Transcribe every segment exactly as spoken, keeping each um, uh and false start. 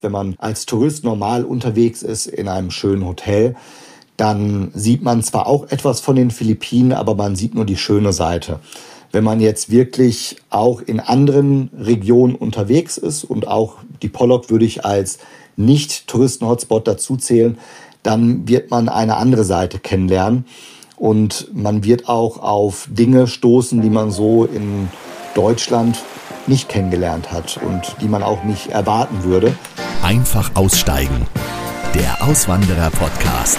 Wenn man als Tourist normal unterwegs ist in einem schönen Hotel, dann sieht man zwar auch etwas von den Philippinen, aber man sieht nur die schöne Seite. Wenn man jetzt wirklich auch in anderen Regionen unterwegs ist und auch die Polok würde ich als Nicht-Touristen-Hotspot dazu zählen, dann wird man eine andere Seite kennenlernen und man wird auch auf Dinge stoßen, die man so in Deutschland nicht kennengelernt hat und die man auch nicht erwarten würde. Einfach aussteigen. Der Auswanderer-Podcast.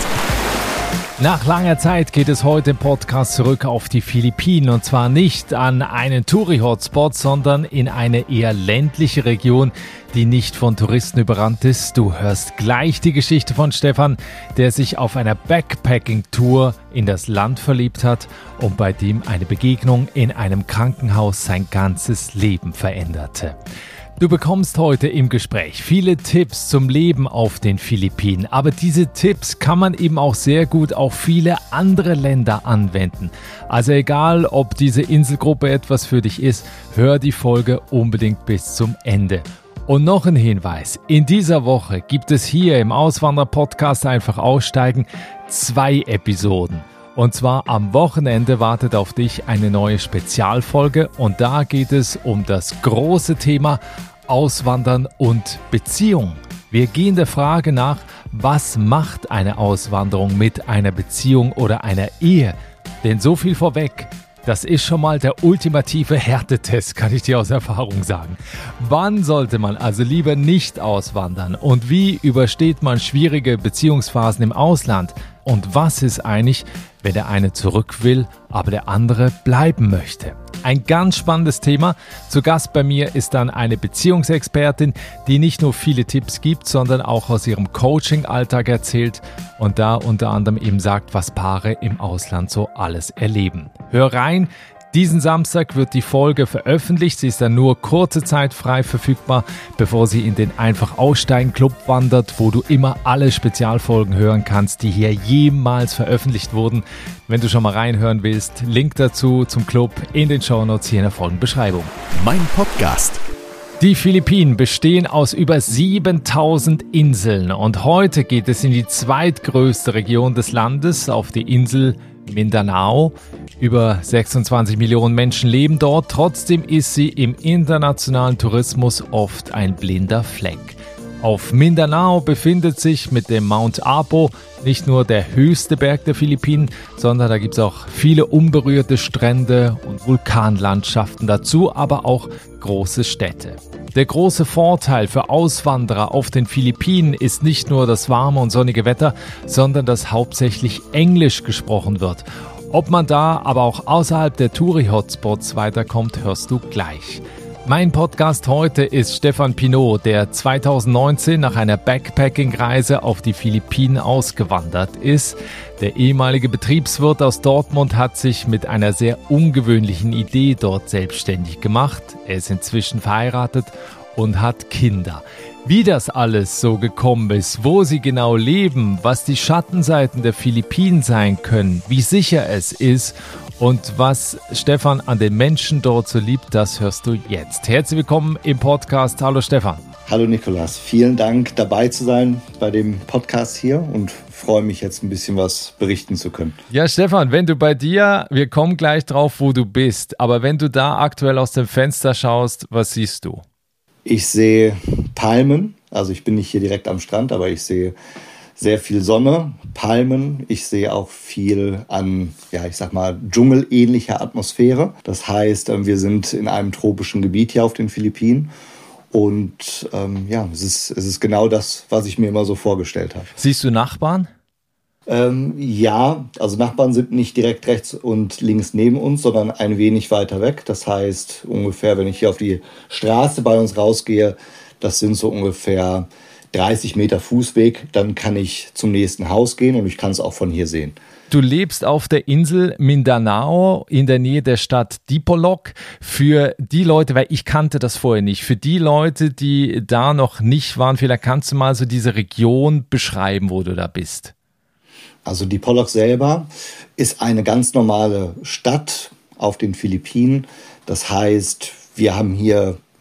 Nach langer Zeit geht es heute im Podcast zurück auf die Philippinen und zwar nicht an einen Touri-Hotspot, sondern in eine eher ländliche Region, die nicht von Touristen überrannt ist. Du hörst gleich die Geschichte von Stefan, der sich auf einer Backpacking-Tour in das Land verliebt hat und bei dem eine Begegnung in einem Krankenhaus sein ganzes Leben veränderte. Du bekommst heute im Gespräch viele Tipps zum Leben auf den Philippinen, aber diese Tipps kann man eben auch sehr gut auf viele andere Länder anwenden. Also egal, ob diese Inselgruppe etwas für dich ist, hör die Folge unbedingt bis zum Ende. Und noch ein Hinweis, in dieser Woche gibt es hier im Auswanderer-Podcast Einfach aussteigen zwei Episoden. Und zwar am Wochenende wartet auf dich eine neue Spezialfolge und da geht es um das große Thema Auswandern und Beziehung. Wir gehen der Frage nach, was macht eine Auswanderung mit einer Beziehung oder einer Ehe? Denn so viel vorweg, das ist schon mal der ultimative Härtetest, kann ich dir aus Erfahrung sagen. Wann sollte man also lieber nicht auswandern? Und wie übersteht man schwierige Beziehungsphasen im Ausland? Und was ist eigentlich, wenn der eine zurück will, aber der andere bleiben möchte? Ein ganz spannendes Thema. Zu Gast bei mir ist dann eine Beziehungsexpertin, die nicht nur viele Tipps gibt, sondern auch aus ihrem Coaching-Alltag erzählt und da unter anderem eben sagt, was Paare im Ausland so alles erleben. Hör rein. Diesen Samstag wird die Folge veröffentlicht. Sie ist dann nur kurze Zeit frei verfügbar, bevor sie in den Einfach aussteigen Club wandert, wo du immer alle Spezialfolgen hören kannst, die hier jemals veröffentlicht wurden. Wenn du schon mal reinhören willst, Link dazu zum Club in den Shownotes hier in der Folgenbeschreibung. Mein Podcast. Die Philippinen bestehen aus über siebentausend Inseln und heute geht es in die zweitgrößte Region des Landes, auf die Insel Mindanao. Über sechsundzwanzig Millionen Menschen leben dort, trotzdem ist sie im internationalen Tourismus oft ein blinder Fleck. Auf Mindanao befindet sich mit dem Mount Apo nicht nur der höchste Berg der Philippinen, sondern da gibt es auch viele unberührte Strände und Vulkanlandschaften dazu, aber auch große Städte. Der große Vorteil für Auswanderer auf den Philippinen ist nicht nur das warme und sonnige Wetter, sondern dass hauptsächlich Englisch gesprochen wird. Ob man da aber auch außerhalb der Touri-Hotspots weiterkommt, hörst du gleich. Mein Podcast heute ist Stefan Pinot, der zweitausendneunzehn nach einer Backpacking-Reise auf die Philippinen ausgewandert ist. Der ehemalige Betriebswirt aus Dortmund hat sich mit einer sehr ungewöhnlichen Idee dort selbstständig gemacht. Er ist inzwischen verheiratet und hat Kinder. Wie das alles so gekommen ist, wo sie genau leben, was die Schattenseiten der Philippinen sein können, wie sicher es ist und was Stefan an den Menschen dort so liebt, das hörst du jetzt. Herzlich willkommen im Podcast. Hallo Stefan. Hallo Nikolas, vielen Dank dabei zu sein bei dem Podcast hier und freue mich jetzt ein bisschen was berichten zu können. Ja Stefan, wenn du bei dir, wir kommen gleich drauf, wo du bist, aber wenn du da aktuell aus dem Fenster schaust, was siehst du? Ich sehe Palmen, also ich bin nicht hier direkt am Strand, aber ich sehe sehr viel Sonne, Palmen. Ich sehe auch viel an, ja, ich sag mal, dschungelähnlicher Atmosphäre. Das heißt, wir sind in einem tropischen Gebiet hier auf den Philippinen. Und ähm, ja, es ist, es ist genau das, was ich mir immer so vorgestellt habe. Siehst du Nachbarn? Ähm, ja, also Nachbarn sind nicht direkt rechts und links neben uns, sondern ein wenig weiter weg. Das heißt, ungefähr, wenn ich hier auf die Straße bei uns rausgehe, das sind so ungefähr dreißig Meter Fußweg, dann kann ich zum nächsten Haus gehen und ich kann es auch von hier sehen. Du lebst auf der Insel Mindanao in der Nähe der Stadt Dipolog. Für die Leute, weil ich kannte das vorher nicht, für die Leute, die da noch nicht waren, vielleicht kannst du mal so diese Region beschreiben, wo du da bist. Also Dipolog selber ist eine ganz normale Stadt auf den Philippinen. Das heißt, wir haben hier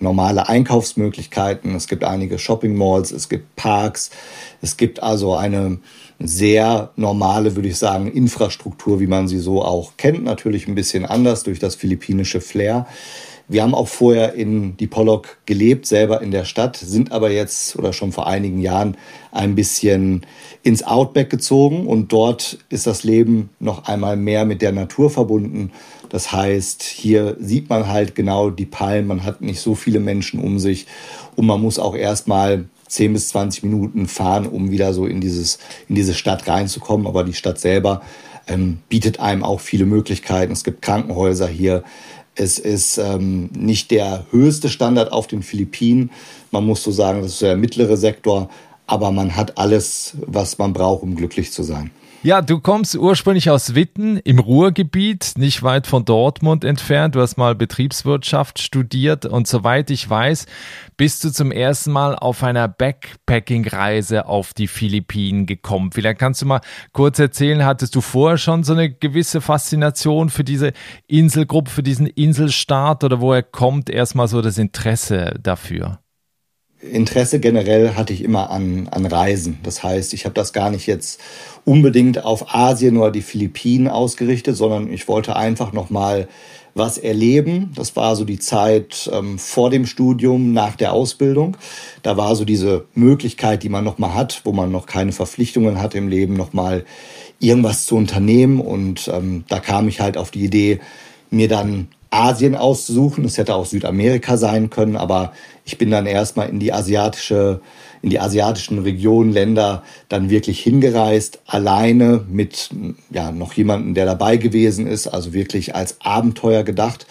normale Einkaufsmöglichkeiten, es gibt einige Shopping Malls, es gibt Parks, es gibt also eine sehr normale, würde ich sagen, Infrastruktur, wie man sie so auch kennt, natürlich ein bisschen anders durch das philippinische Flair. Wir haben auch vorher in Dipolog gelebt, selber in der Stadt, sind aber jetzt oder schon vor einigen Jahren ein bisschen ins Outback gezogen und dort ist das Leben noch einmal mehr mit der Natur verbunden. Das heißt, hier sieht man halt genau die Palmen, man hat nicht so viele Menschen um sich und man muss auch erstmal zehn bis zwanzig Minuten fahren, um wieder so in dieses, in diese Stadt reinzukommen. Aber die Stadt selber ähm, bietet einem auch viele Möglichkeiten. Es gibt Krankenhäuser hier. Es ist ähm, nicht der höchste Standard auf den Philippinen. Man muss so sagen, das ist der mittlere Sektor. Aber man hat alles, was man braucht, um glücklich zu sein. Ja, du kommst ursprünglich aus Witten im Ruhrgebiet, nicht weit von Dortmund entfernt. Du hast mal Betriebswirtschaft studiert und soweit ich weiß, bist du zum ersten Mal auf einer Backpacking-Reise auf die Philippinen gekommen. Vielleicht kannst du mal kurz erzählen, hattest du vorher schon so eine gewisse Faszination für diese Inselgruppe, für diesen Inselstaat oder woher kommt erstmal so das Interesse dafür? Interesse generell hatte ich immer an, an Reisen. Das heißt, ich habe das gar nicht jetzt unbedingt auf Asien oder die Philippinen ausgerichtet, sondern ich wollte einfach nochmal was erleben. Das war so die Zeit ähm, vor dem Studium, nach der Ausbildung. Da war so diese Möglichkeit, die man nochmal hat, wo man noch keine Verpflichtungen hat im Leben, nochmal irgendwas zu unternehmen. Und ähm, da kam ich halt auf die Idee, mir dann Asien auszusuchen. Es hätte auch Südamerika sein können, aber ich bin dann erstmal in die asiatische, in die asiatischen Regionen, Länder dann wirklich hingereist, alleine mit ja noch jemandem, der dabei gewesen ist, also wirklich als Abenteuer gedacht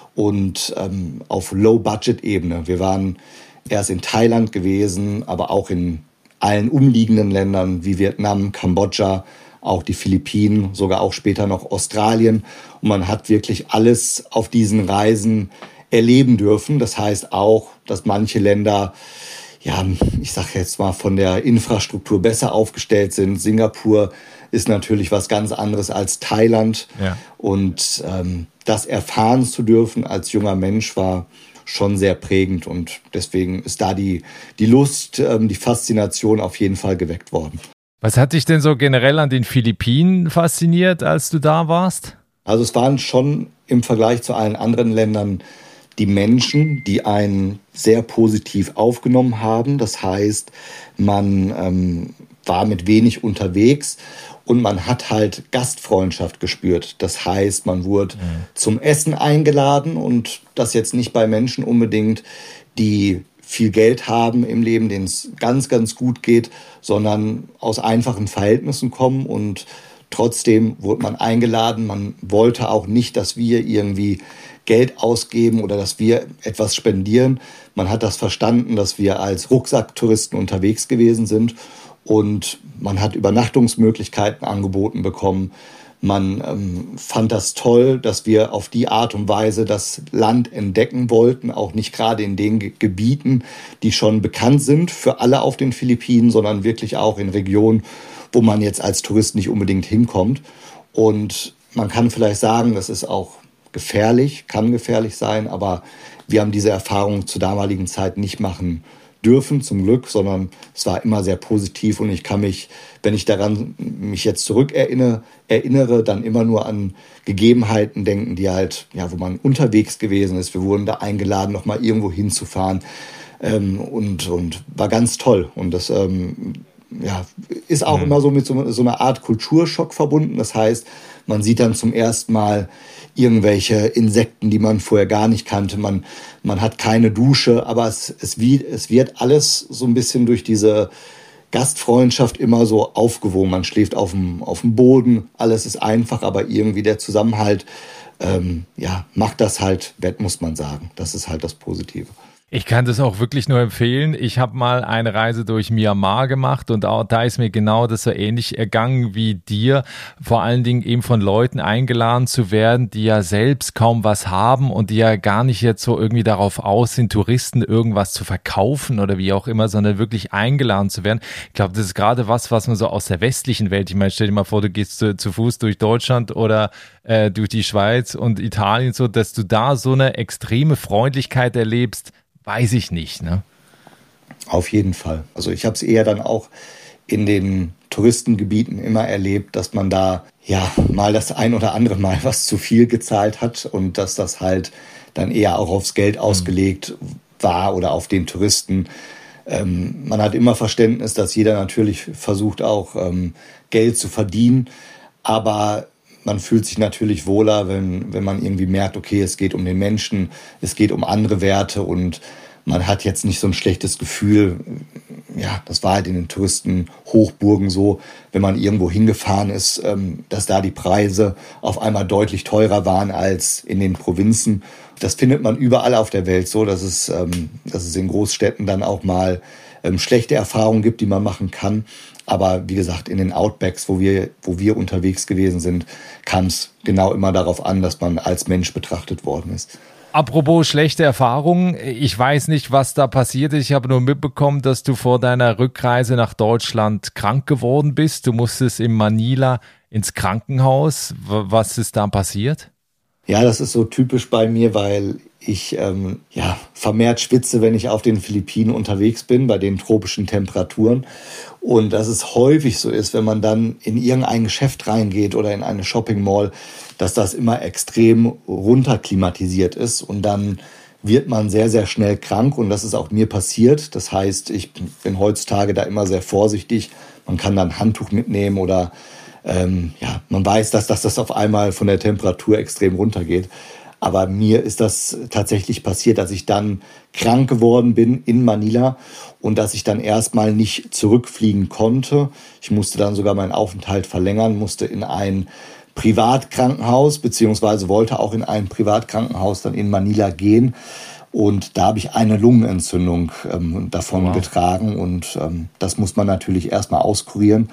und ähm, auf Low-Budget-Ebene. Wir waren erst in Thailand gewesen, aber auch in allen umliegenden Ländern wie Vietnam, Kambodscha, auch die Philippinen, sogar auch später noch Australien. Und man hat wirklich alles auf diesen Reisen erleben dürfen. Das heißt auch, dass manche Länder, ja, ich sage jetzt mal, von der Infrastruktur besser aufgestellt sind. Singapur ist natürlich was ganz anderes als Thailand. Ja. Und ähm, das erfahren zu dürfen als junger Mensch war schon sehr prägend. Und deswegen ist da die, die Lust, ähm, die Faszination auf jeden Fall geweckt worden. Was hat dich denn so generell an den Philippinen fasziniert, als du da warst? Also es waren schon im Vergleich zu allen anderen Ländern die Menschen, die einen sehr positiv aufgenommen haben. Das heißt, man ähm, war mit wenig unterwegs und man hat halt Gastfreundschaft gespürt. Das heißt, man wurde mhm. zum Essen eingeladen und das jetzt nicht bei Menschen unbedingt, die viel Geld haben im Leben, denen es ganz, ganz gut geht, sondern aus einfachen Verhältnissen kommen und trotzdem wurde man eingeladen. Man wollte auch nicht, dass wir irgendwie Geld ausgeben oder dass wir etwas spendieren. Man hat das verstanden, dass wir als Rucksacktouristen unterwegs gewesen sind und man hat Übernachtungsmöglichkeiten angeboten bekommen. Man ähm, fand das toll, dass wir auf die Art und Weise das Land entdecken wollten, auch nicht gerade in den Ge- Gebieten, die schon bekannt sind für alle auf den Philippinen, sondern wirklich auch in Regionen, wo man jetzt als Tourist nicht unbedingt hinkommt. Und man kann vielleicht sagen, das ist auch gefährlich, kann gefährlich sein, aber wir haben diese Erfahrung zur damaligen Zeit nicht machen dürfen, zum Glück, sondern es war immer sehr positiv und ich kann mich, wenn ich daran mich jetzt zurückerinnere, erinnere, dann immer nur an Gegebenheiten denken, die halt, ja, wo man unterwegs gewesen ist. Wir wurden da eingeladen, noch mal irgendwo hinzufahren ähm, und, und war ganz toll und das ähm, ja, ist auch mhm. immer so mit so, so einer Art Kulturschock verbunden. Das heißt, man sieht dann zum ersten Mal irgendwelche Insekten, die man vorher gar nicht kannte. Man, man hat keine Dusche, aber es, es, es wird alles so ein bisschen durch diese Gastfreundschaft immer so aufgewogen. Man schläft auf dem, auf dem Boden, alles ist einfach, aber irgendwie der Zusammenhalt ähm, ja, macht das halt wett, muss man sagen. Das ist halt das Positive. Ich kann das auch wirklich nur empfehlen. Ich habe mal eine Reise durch Myanmar gemacht und auch da ist mir genau das so ähnlich ergangen wie dir. Vor allen Dingen eben von Leuten eingeladen zu werden, die ja selbst kaum was haben und die ja gar nicht jetzt so irgendwie darauf aus sind, Touristen irgendwas zu verkaufen oder wie auch immer, sondern wirklich eingeladen zu werden. Ich glaube, das ist gerade was, was man so aus der westlichen Welt, ich meine, stell dir mal vor, du gehst zu, zu Fuß durch Deutschland oder äh, durch die Schweiz und Italien so, dass du da so eine extreme Freundlichkeit erlebst, weiß ich nicht, ne? Auf jeden Fall. Also ich habe es eher dann auch in den Touristengebieten immer erlebt, dass man da ja mal das ein oder andere Mal was zu viel gezahlt hat und dass das halt dann eher auch aufs Geld ausgelegt war oder auf den Touristen. Ähm, man hat immer Verständnis, dass jeder natürlich versucht auch ähm, Geld zu verdienen, aber man fühlt sich natürlich wohler, wenn, wenn man irgendwie merkt, okay, es geht um den Menschen, es geht um andere Werte und man hat jetzt nicht so ein schlechtes Gefühl. Ja, das war halt in den Touristenhochburgen so, wenn man irgendwo hingefahren ist, dass da die Preise auf einmal deutlich teurer waren als in den Provinzen. Das findet man überall auf der Welt so, dass es, dass es in Großstädten dann auch mal schlechte Erfahrungen gibt, die man machen kann. Aber wie gesagt, in den Outbacks, wo wir, wo wir unterwegs gewesen sind, kam es genau immer darauf an, dass man als Mensch betrachtet worden ist. Apropos schlechte Erfahrungen, ich weiß nicht, was da passiert ist. Ich habe nur mitbekommen, dass du vor deiner Rückreise nach Deutschland krank geworden bist. Du musstest in Manila ins Krankenhaus. Was ist da passiert? Ja, das ist so typisch bei mir, weil ich ähm, ja, vermehrt schwitze, wenn ich auf den Philippinen unterwegs bin, bei den tropischen Temperaturen. Und dass es häufig so ist, wenn man dann in irgendein Geschäft reingeht oder in eine Shopping Mall, dass das immer extrem runterklimatisiert ist. Und dann wird man sehr, sehr schnell krank. Und das ist auch mir passiert. Das heißt, ich bin heutzutage da immer sehr vorsichtig. Man kann dann ein Handtuch mitnehmen oder ähm, ja, man weiß, dass, dass das auf einmal von der Temperatur extrem runtergeht. Aber mir ist das tatsächlich passiert, dass ich dann krank geworden bin in Manila und dass ich dann erstmal nicht zurückfliegen konnte. Ich musste dann sogar meinen Aufenthalt verlängern, musste in ein Privatkrankenhaus, beziehungsweise wollte auch in ein Privatkrankenhaus dann in Manila gehen. Und da habe ich eine Lungenentzündung ähm, davon wow. getragen. Und ähm, das muss man natürlich erstmal auskurieren.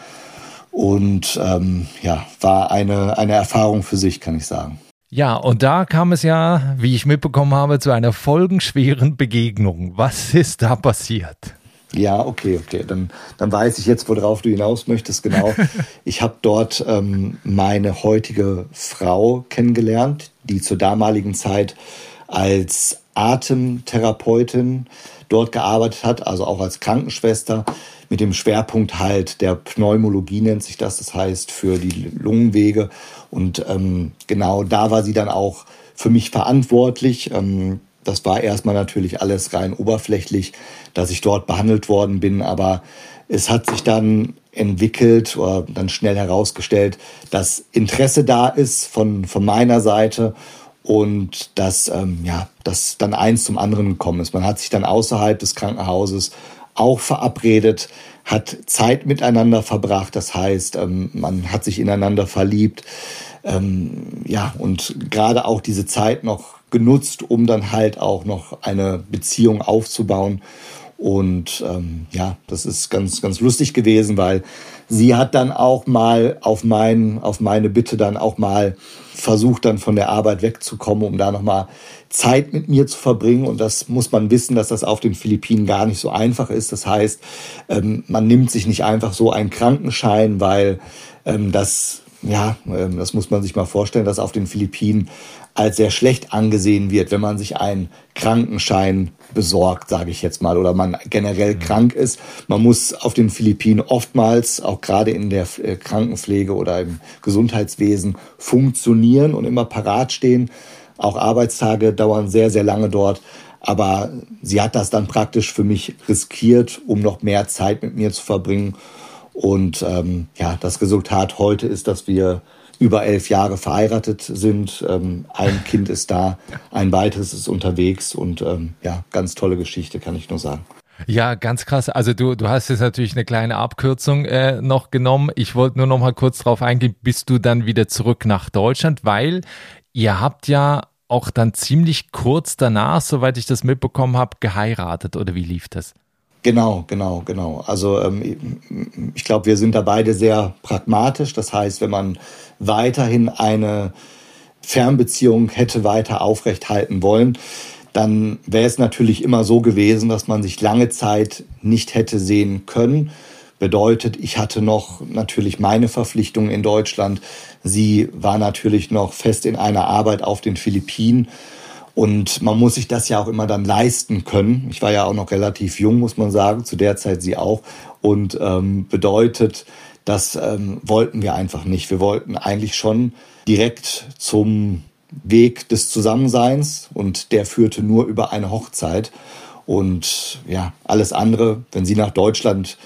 Und ähm, ja, war eine, eine Erfahrung für sich, kann ich sagen. Ja, und da kam es ja, wie ich mitbekommen habe, zu einer folgenschweren Begegnung. Was ist da passiert? Ja, okay, okay. Dann, dann weiß ich jetzt, worauf du hinaus möchtest. Genau. Ich habe dort ähm, meine heutige Frau kennengelernt, die zur damaligen Zeit als Atemtherapeutin dort gearbeitet hat, also auch als Krankenschwester mit dem Schwerpunkt halt der Pneumologie nennt sich das, das heißt für die Lungenwege. Und ähm, genau da war sie dann auch für mich verantwortlich. Ähm, das war erstmal natürlich alles rein oberflächlich, dass ich dort behandelt worden bin, aber es hat sich dann entwickelt oder dann schnell herausgestellt, dass Interesse da ist von, von meiner Seite und dass, ähm, ja, dass dann eins zum anderen gekommen ist. Man hat sich dann außerhalb des Krankenhauses auch verabredet, hat Zeit miteinander verbracht, das heißt, ähm, man hat sich ineinander verliebt, ähm, ja, und gerade auch diese Zeit noch genutzt, um dann halt auch noch eine Beziehung aufzubauen. Und ähm, ja, das ist ganz, ganz lustig gewesen, weil sie hat dann auch mal auf, mein, auf meine Bitte dann auch mal versucht, dann von der Arbeit wegzukommen, um da nochmal Zeit mit mir zu verbringen. Und das muss man wissen, dass das auf den Philippinen gar nicht so einfach ist. Das heißt, ähm, man nimmt sich nicht einfach so einen Krankenschein, weil ähm, das, ja, ähm, das muss man sich mal vorstellen, dass auf den Philippinen als sehr schlecht angesehen wird, wenn man sich einen Krankenschein besorgt, sage ich jetzt mal, oder man generell mhm. krank ist. Man muss auf den Philippinen oftmals, auch gerade in der Krankenpflege oder im Gesundheitswesen, funktionieren und immer parat stehen. Auch Arbeitstage dauern sehr, sehr lange dort. Aber sie hat das dann praktisch für mich riskiert, um noch mehr Zeit mit mir zu verbringen. Und ähm, ja, das Resultat heute ist, dass wir über elf Jahre verheiratet sind. Ähm, ein Kind ist da, ein weiteres ist unterwegs und ähm, ja, ganz tolle Geschichte, kann ich nur sagen. Ja, ganz krass. Also du, du hast jetzt natürlich eine kleine Abkürzung äh, noch genommen. Ich wollte nur noch mal kurz drauf eingehen, bist du dann wieder zurück nach Deutschland, weil ihr habt ja auch dann ziemlich kurz danach, soweit ich das mitbekommen habe, geheiratet, oder wie lief das? Genau, genau, genau. Also ähm, ich glaube, wir sind da beide sehr pragmatisch. Das heißt, wenn man weiterhin eine Fernbeziehung hätte weiter aufrechthalten wollen, dann wäre es natürlich immer so gewesen, dass man sich lange Zeit nicht hätte sehen können. Bedeutet, ich hatte noch natürlich meine Verpflichtungen in Deutschland. Sie war natürlich noch fest in einer Arbeit auf den Philippinen. Und man muss sich das ja auch immer dann leisten können. Ich war ja auch noch relativ jung, muss man sagen, zu der Zeit sie auch. Und ähm, bedeutet, das ähm, wollten wir einfach nicht. Wir wollten eigentlich schon direkt zum Weg des Zusammenseins und der führte nur über eine Hochzeit. Und ja, alles andere, wenn sie nach Deutschland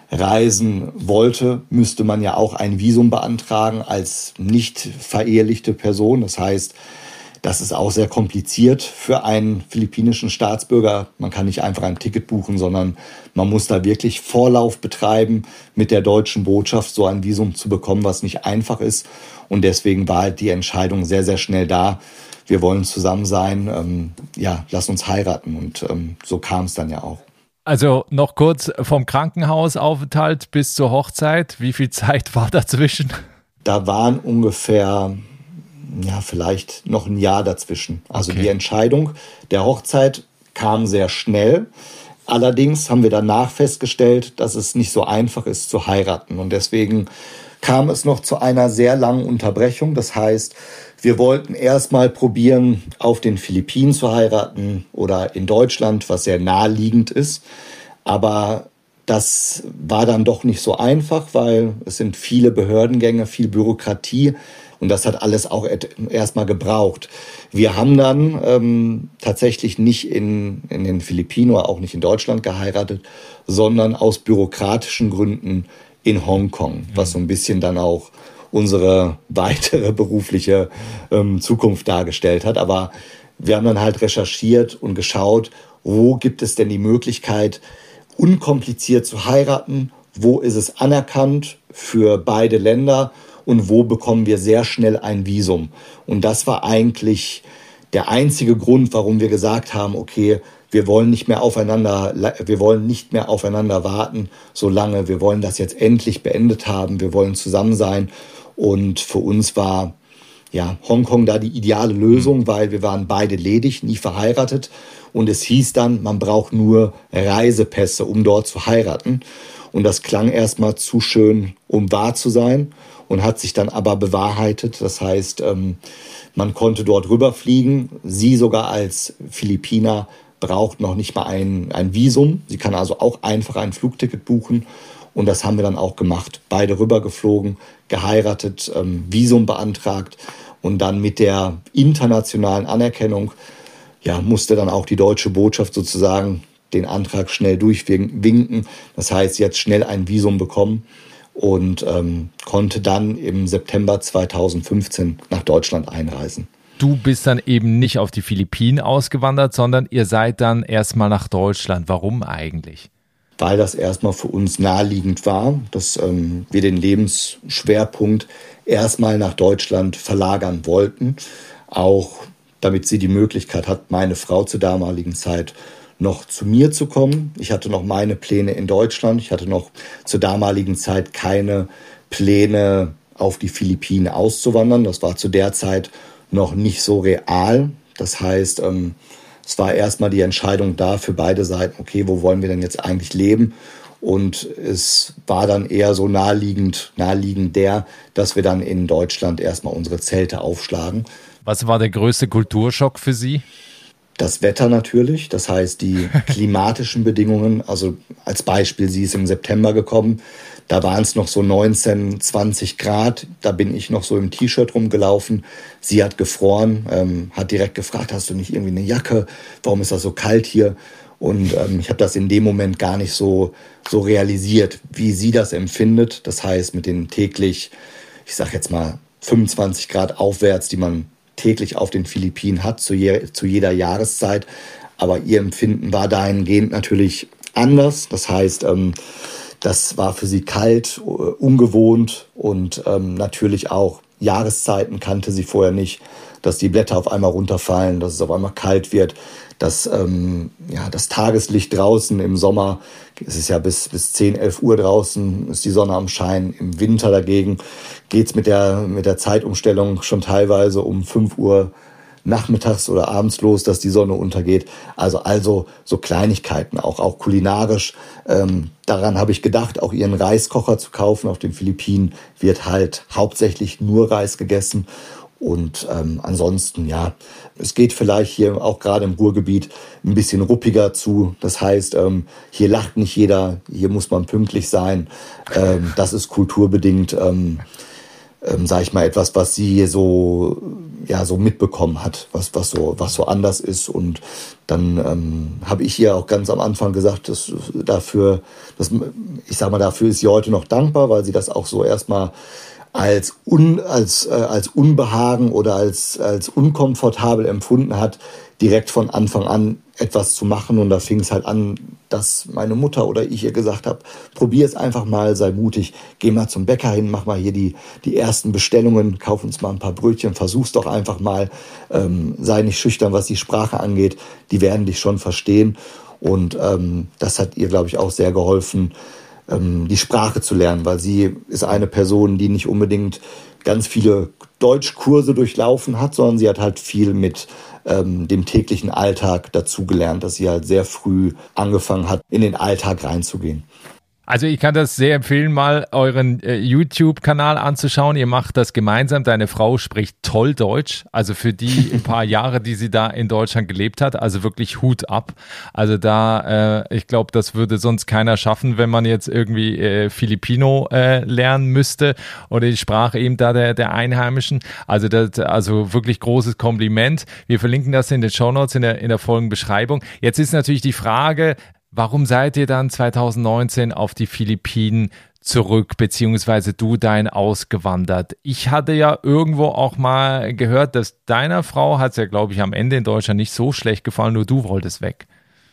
reisen wollte, müsste man ja auch ein Visum beantragen als nicht verehelichte Person. Das heißt, das ist auch sehr kompliziert für einen philippinischen Staatsbürger. Man kann nicht einfach ein Ticket buchen, sondern man muss da wirklich Vorlauf betreiben, mit der deutschen Botschaft so ein Visum zu bekommen, was nicht einfach ist. Und deswegen war halt die Entscheidung sehr, sehr schnell da. Wir wollen zusammen sein, ähm, ja, lass uns heiraten. Und ähm, so kam es dann ja auch. Also noch kurz vom Krankenhausaufenthalt bis zur Hochzeit. Wie viel Zeit war dazwischen? Da waren ungefähr, ja, vielleicht noch ein Jahr dazwischen. Also okay. Die Entscheidung der Hochzeit kam sehr schnell. Allerdings haben wir danach festgestellt, dass es nicht so einfach ist zu heiraten. Und deswegen kam es noch zu einer sehr langen Unterbrechung. Das heißt, wir wollten erstmal probieren, auf den Philippinen zu heiraten oder in Deutschland, was sehr naheliegend ist. Aber das war dann doch nicht so einfach, weil es sind viele Behördengänge, viel Bürokratie. Und das hat alles auch erstmal gebraucht. Wir haben dann ähm, tatsächlich nicht in, in den Philippinen oder auch nicht in Deutschland geheiratet, sondern aus bürokratischen Gründen in Hongkong, was so ein bisschen dann auch unsere weitere berufliche ähm, Zukunft dargestellt hat. Aber wir haben dann halt recherchiert und geschaut, wo gibt es denn die Möglichkeit, unkompliziert zu heiraten, wo ist es anerkannt für beide Länder und wo bekommen wir sehr schnell ein Visum. Und das war eigentlich der einzige Grund, warum wir gesagt haben, okay, wir wollen nicht mehr aufeinander, wir wollen nicht mehr aufeinander warten, so lange. Wir wollen das jetzt endlich beendet haben. Wir wollen zusammen sein. Und für uns war ja Hongkong da die ideale Lösung, weil wir waren beide ledig, nie verheiratet. Und es hieß dann, man braucht nur Reisepässe, um dort zu heiraten. Und das klang erstmal zu schön, um wahr zu sein und hat sich dann aber bewahrheitet. Das heißt, man konnte dort rüberfliegen. Sie sogar als Philippiner braucht noch nicht mal ein, ein Visum. Sie kann also auch einfach ein Flugticket buchen. Und das haben wir dann auch gemacht. Beide rübergeflogen, geheiratet, ähm, Visum beantragt. Und dann mit der internationalen Anerkennung ja, musste dann auch die deutsche Botschaft sozusagen den Antrag schnell durchwinken. Das heißt, jetzt schnell ein Visum bekommen und ähm, konnte dann im September zweitausendfünfzehn nach Deutschland einreisen. Du bist dann eben nicht auf die Philippinen ausgewandert, sondern ihr seid dann erstmal nach Deutschland. Warum eigentlich? Weil das erstmal für uns naheliegend war, dass ähm, wir den Lebensschwerpunkt erstmal nach Deutschland verlagern wollten. Auch damit sie die Möglichkeit hat, meine Frau zur damaligen Zeit noch zu mir zu kommen. Ich hatte noch meine Pläne in Deutschland. Ich hatte noch zur damaligen Zeit keine Pläne, auf die Philippinen auszuwandern. Das war zu der Zeit noch nicht so real. Das heißt, ähm, es war erstmal die Entscheidung da für beide Seiten, okay, wo wollen wir denn jetzt eigentlich leben? Und es war dann eher so naheliegend, naheliegend der, dass wir dann in Deutschland erstmal unsere Zelte aufschlagen. Was war der größte Kulturschock für Sie? Das Wetter natürlich, das heißt die klimatischen Bedingungen. Also als Beispiel, sie ist im September gekommen, da waren es noch so neunzehn, zwanzig Grad, da bin ich noch so im T-Shirt rumgelaufen. Sie hat gefroren, ähm, hat direkt gefragt, hast du nicht irgendwie eine Jacke, warum ist das so kalt hier? Und ähm, ich habe das in dem Moment gar nicht so, so realisiert, wie sie das empfindet. Das heißt mit den täglich, ich sag jetzt mal fünfundzwanzig Grad aufwärts, die man täglich auf den Philippinen hat, zu, je, zu jeder Jahreszeit. Aber ihr Empfinden war dahingehend natürlich anders. Das heißt, ähm, das war für sie kalt, uh, ungewohnt und ähm, natürlich auch Jahreszeiten kannte sie vorher nicht, dass die Blätter auf einmal runterfallen, dass es auf einmal kalt wird, dass ähm, ja, das Tageslicht draußen im Sommer, es ist ja bis, bis zehn, elf Uhr draußen, ist die Sonne am Schein. Im Winter dagegen geht's mit der, mit der Zeitumstellung schon teilweise um fünf Uhr nachmittags oder abends los, dass die Sonne untergeht. Also, also so Kleinigkeiten, auch, auch kulinarisch. Ähm, daran habe ich gedacht, auch ihren Reiskocher zu kaufen. Auf den Philippinen wird halt hauptsächlich nur Reis gegessen. Und ähm, ansonsten, ja, es geht vielleicht hier auch gerade im Ruhrgebiet ein bisschen ruppiger zu. Das heißt, ähm, hier lacht nicht jeder, hier muss man pünktlich sein. Ähm, das ist kulturbedingt, ähm, ähm, sage ich mal, etwas, was sie so, ja, so mitbekommen hat, was, was, so, was so anders ist. Und dann ähm, habe ich ihr auch ganz am Anfang gesagt, dass dafür, dass, ich sag mal, dafür ist sie heute noch dankbar, weil sie das auch so erstmal als un, als äh, als Unbehagen oder als als unkomfortabel empfunden hat, direkt von Anfang an etwas zu machen. Und da fing es halt an, dass meine Mutter oder ich ihr gesagt habe, probier es einfach mal, sei mutig, geh mal zum Bäcker hin, mach mal hier die die ersten Bestellungen, kauf uns mal ein paar Brötchen, versuch's doch einfach mal, ähm, sei nicht schüchtern, was die Sprache angeht, die werden dich schon verstehen. Und ähm, das hat ihr, glaube ich, auch sehr geholfen, die Sprache zu lernen, weil sie ist eine Person, die nicht unbedingt ganz viele Deutschkurse durchlaufen hat, sondern sie hat halt viel mit ähm, dem täglichen Alltag dazugelernt, dass sie halt sehr früh angefangen hat, in den Alltag reinzugehen. Also ich kann das sehr empfehlen, mal euren äh, YouTube-Kanal anzuschauen. Ihr macht das gemeinsam. Deine Frau spricht toll Deutsch. Also für die paar Jahre, die sie da in Deutschland gelebt hat, also wirklich Hut ab. Also da, äh, ich glaube, das würde sonst keiner schaffen, wenn man jetzt irgendwie äh, Filipino äh, lernen müsste oder die Sprache eben da der, der Einheimischen. Also das, also wirklich großes Kompliment. Wir verlinken das in den Shownotes, in der, in der Folgenbeschreibung. Jetzt ist natürlich die Frage, warum seid ihr dann zwanzig neunzehn auf die Philippinen zurück, beziehungsweise du dahin ausgewandert? Ich hatte ja irgendwo auch mal gehört, dass deiner Frau hat es ja, glaube ich, am Ende in Deutschland nicht so schlecht gefallen, nur du wolltest weg.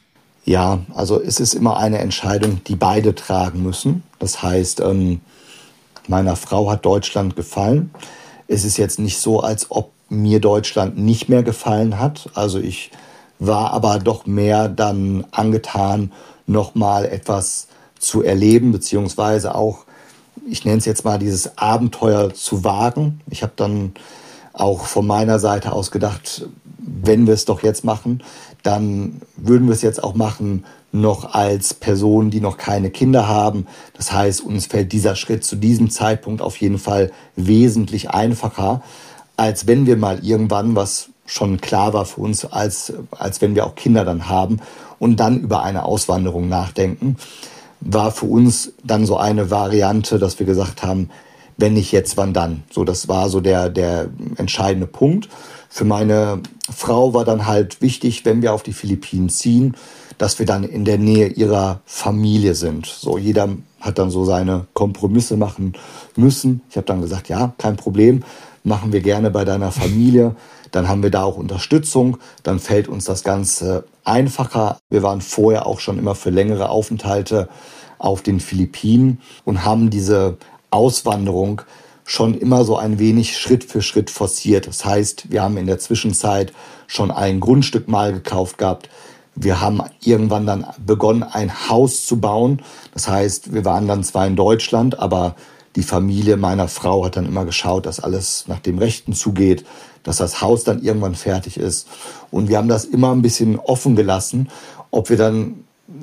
Ja, also es ist immer eine Entscheidung, die beide tragen müssen. Das heißt, ähm, meiner Frau hat Deutschland gefallen. Es ist jetzt nicht so, als ob mir Deutschland nicht mehr gefallen hat. Also ich war aber doch mehr dann angetan, nochmal etwas zu erleben, beziehungsweise auch, ich nenne es jetzt mal, dieses Abenteuer zu wagen. Ich habe dann auch von meiner Seite aus gedacht, wenn wir es doch jetzt machen, dann würden wir es jetzt auch machen, noch als Personen, die noch keine Kinder haben. Das heißt, uns fällt dieser Schritt zu diesem Zeitpunkt auf jeden Fall wesentlich einfacher, als wenn wir mal irgendwann, was schon klar war für uns, als, als wenn wir auch Kinder dann haben und dann über eine Auswanderung nachdenken, war für uns dann so eine Variante, dass wir gesagt haben, wenn nicht jetzt, wann dann? So, das war so der, der entscheidende Punkt. Für meine Frau war dann halt wichtig, wenn wir auf die Philippinen ziehen, dass wir dann in der Nähe ihrer Familie sind. So, jeder hat dann so seine Kompromisse machen müssen. Ich habe dann gesagt, ja, kein Problem, machen wir gerne bei deiner Familie. Dann haben wir da auch Unterstützung, dann fällt uns das Ganze einfacher. Wir waren vorher auch schon immer für längere Aufenthalte auf den Philippinen und haben diese Auswanderung schon immer so ein wenig Schritt für Schritt forciert. Das heißt, wir haben in der Zwischenzeit schon ein Grundstück mal gekauft gehabt. Wir haben irgendwann dann begonnen, ein Haus zu bauen. Das heißt, wir waren dann zwar in Deutschland, aber die Familie meiner Frau hat dann immer geschaut, dass alles nach dem Rechten zugeht, dass das Haus dann irgendwann fertig ist. Und wir haben das immer ein bisschen offen gelassen, ob wir dann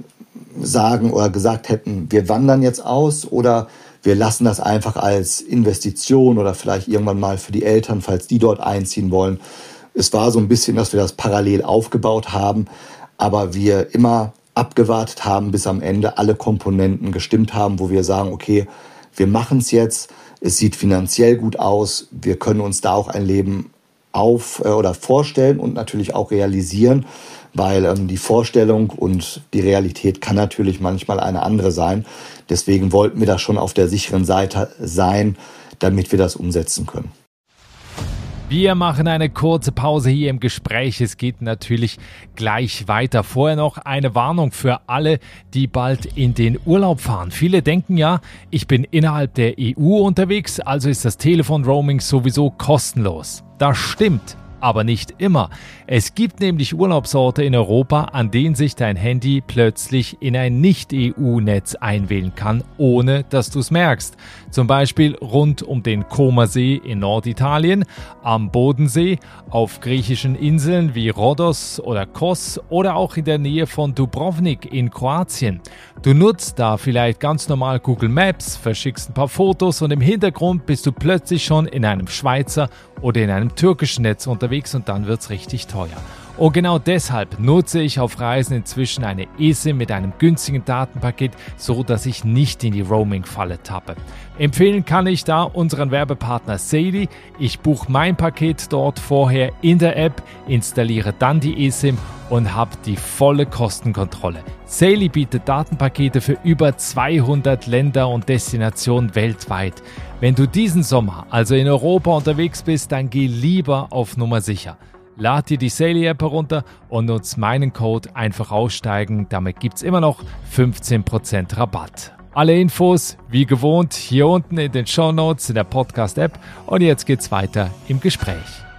sagen oder gesagt hätten, wir wandern jetzt aus oder wir lassen das einfach als Investition oder vielleicht irgendwann mal für die Eltern, falls die dort einziehen wollen. Es war so ein bisschen, dass wir das parallel aufgebaut haben, aber wir immer abgewartet haben, bis am Ende alle Komponenten gestimmt haben, wo wir sagen, okay, wir machen es jetzt, es sieht finanziell gut aus, wir können uns da auch ein Leben auf äh, oder vorstellen und natürlich auch realisieren, weil ähm, die Vorstellung und die Realität kann natürlich manchmal eine andere sein. Deswegen wollten wir da schon auf der sicheren Seite sein, damit wir das umsetzen können. Wir machen eine kurze Pause hier im Gespräch. Es geht natürlich gleich weiter. Vorher noch eine Warnung für alle, die bald in den Urlaub fahren. Viele denken ja, ich bin innerhalb der E U unterwegs, also ist das Telefon-Roaming sowieso kostenlos. Das stimmt. aber nicht immer. Es gibt nämlich Urlaubsorte in Europa, an denen sich dein Handy plötzlich in ein Nicht-E U-Netz einwählen kann, ohne dass du es merkst. Zum Beispiel rund um den Comer-See in Norditalien, am Bodensee, auf griechischen Inseln wie Rhodos oder Kos oder auch in der Nähe von Dubrovnik in Kroatien. Du nutzt da vielleicht ganz normal Google Maps, verschickst ein paar Fotos und im Hintergrund bist du plötzlich schon in einem Schweizer oder in einem türkischen Netz unterwegs und dann wird's richtig teuer. Und genau deshalb nutze ich auf Reisen inzwischen eine eSIM mit einem günstigen Datenpaket, so dass ich nicht in die Roaming-Falle tappe. Empfehlen kann ich da unseren Werbepartner Saily. Ich buche mein Paket dort vorher in der App, installiere dann die eSIM und habe die volle Kostenkontrolle. Saily bietet Datenpakete für über zweihundert Länder und Destinationen weltweit. Wenn du diesen Sommer also in Europa unterwegs bist, dann geh lieber auf Nummer sicher. Lad dir die Saily-App herunter und nutz meinen Code einfach aussteigen. Damit gibt's immer noch fünfzehn Prozent Rabatt. Alle Infos, wie gewohnt, hier unten in den Shownotes in der Podcast-App. Und jetzt geht's weiter im Gespräch.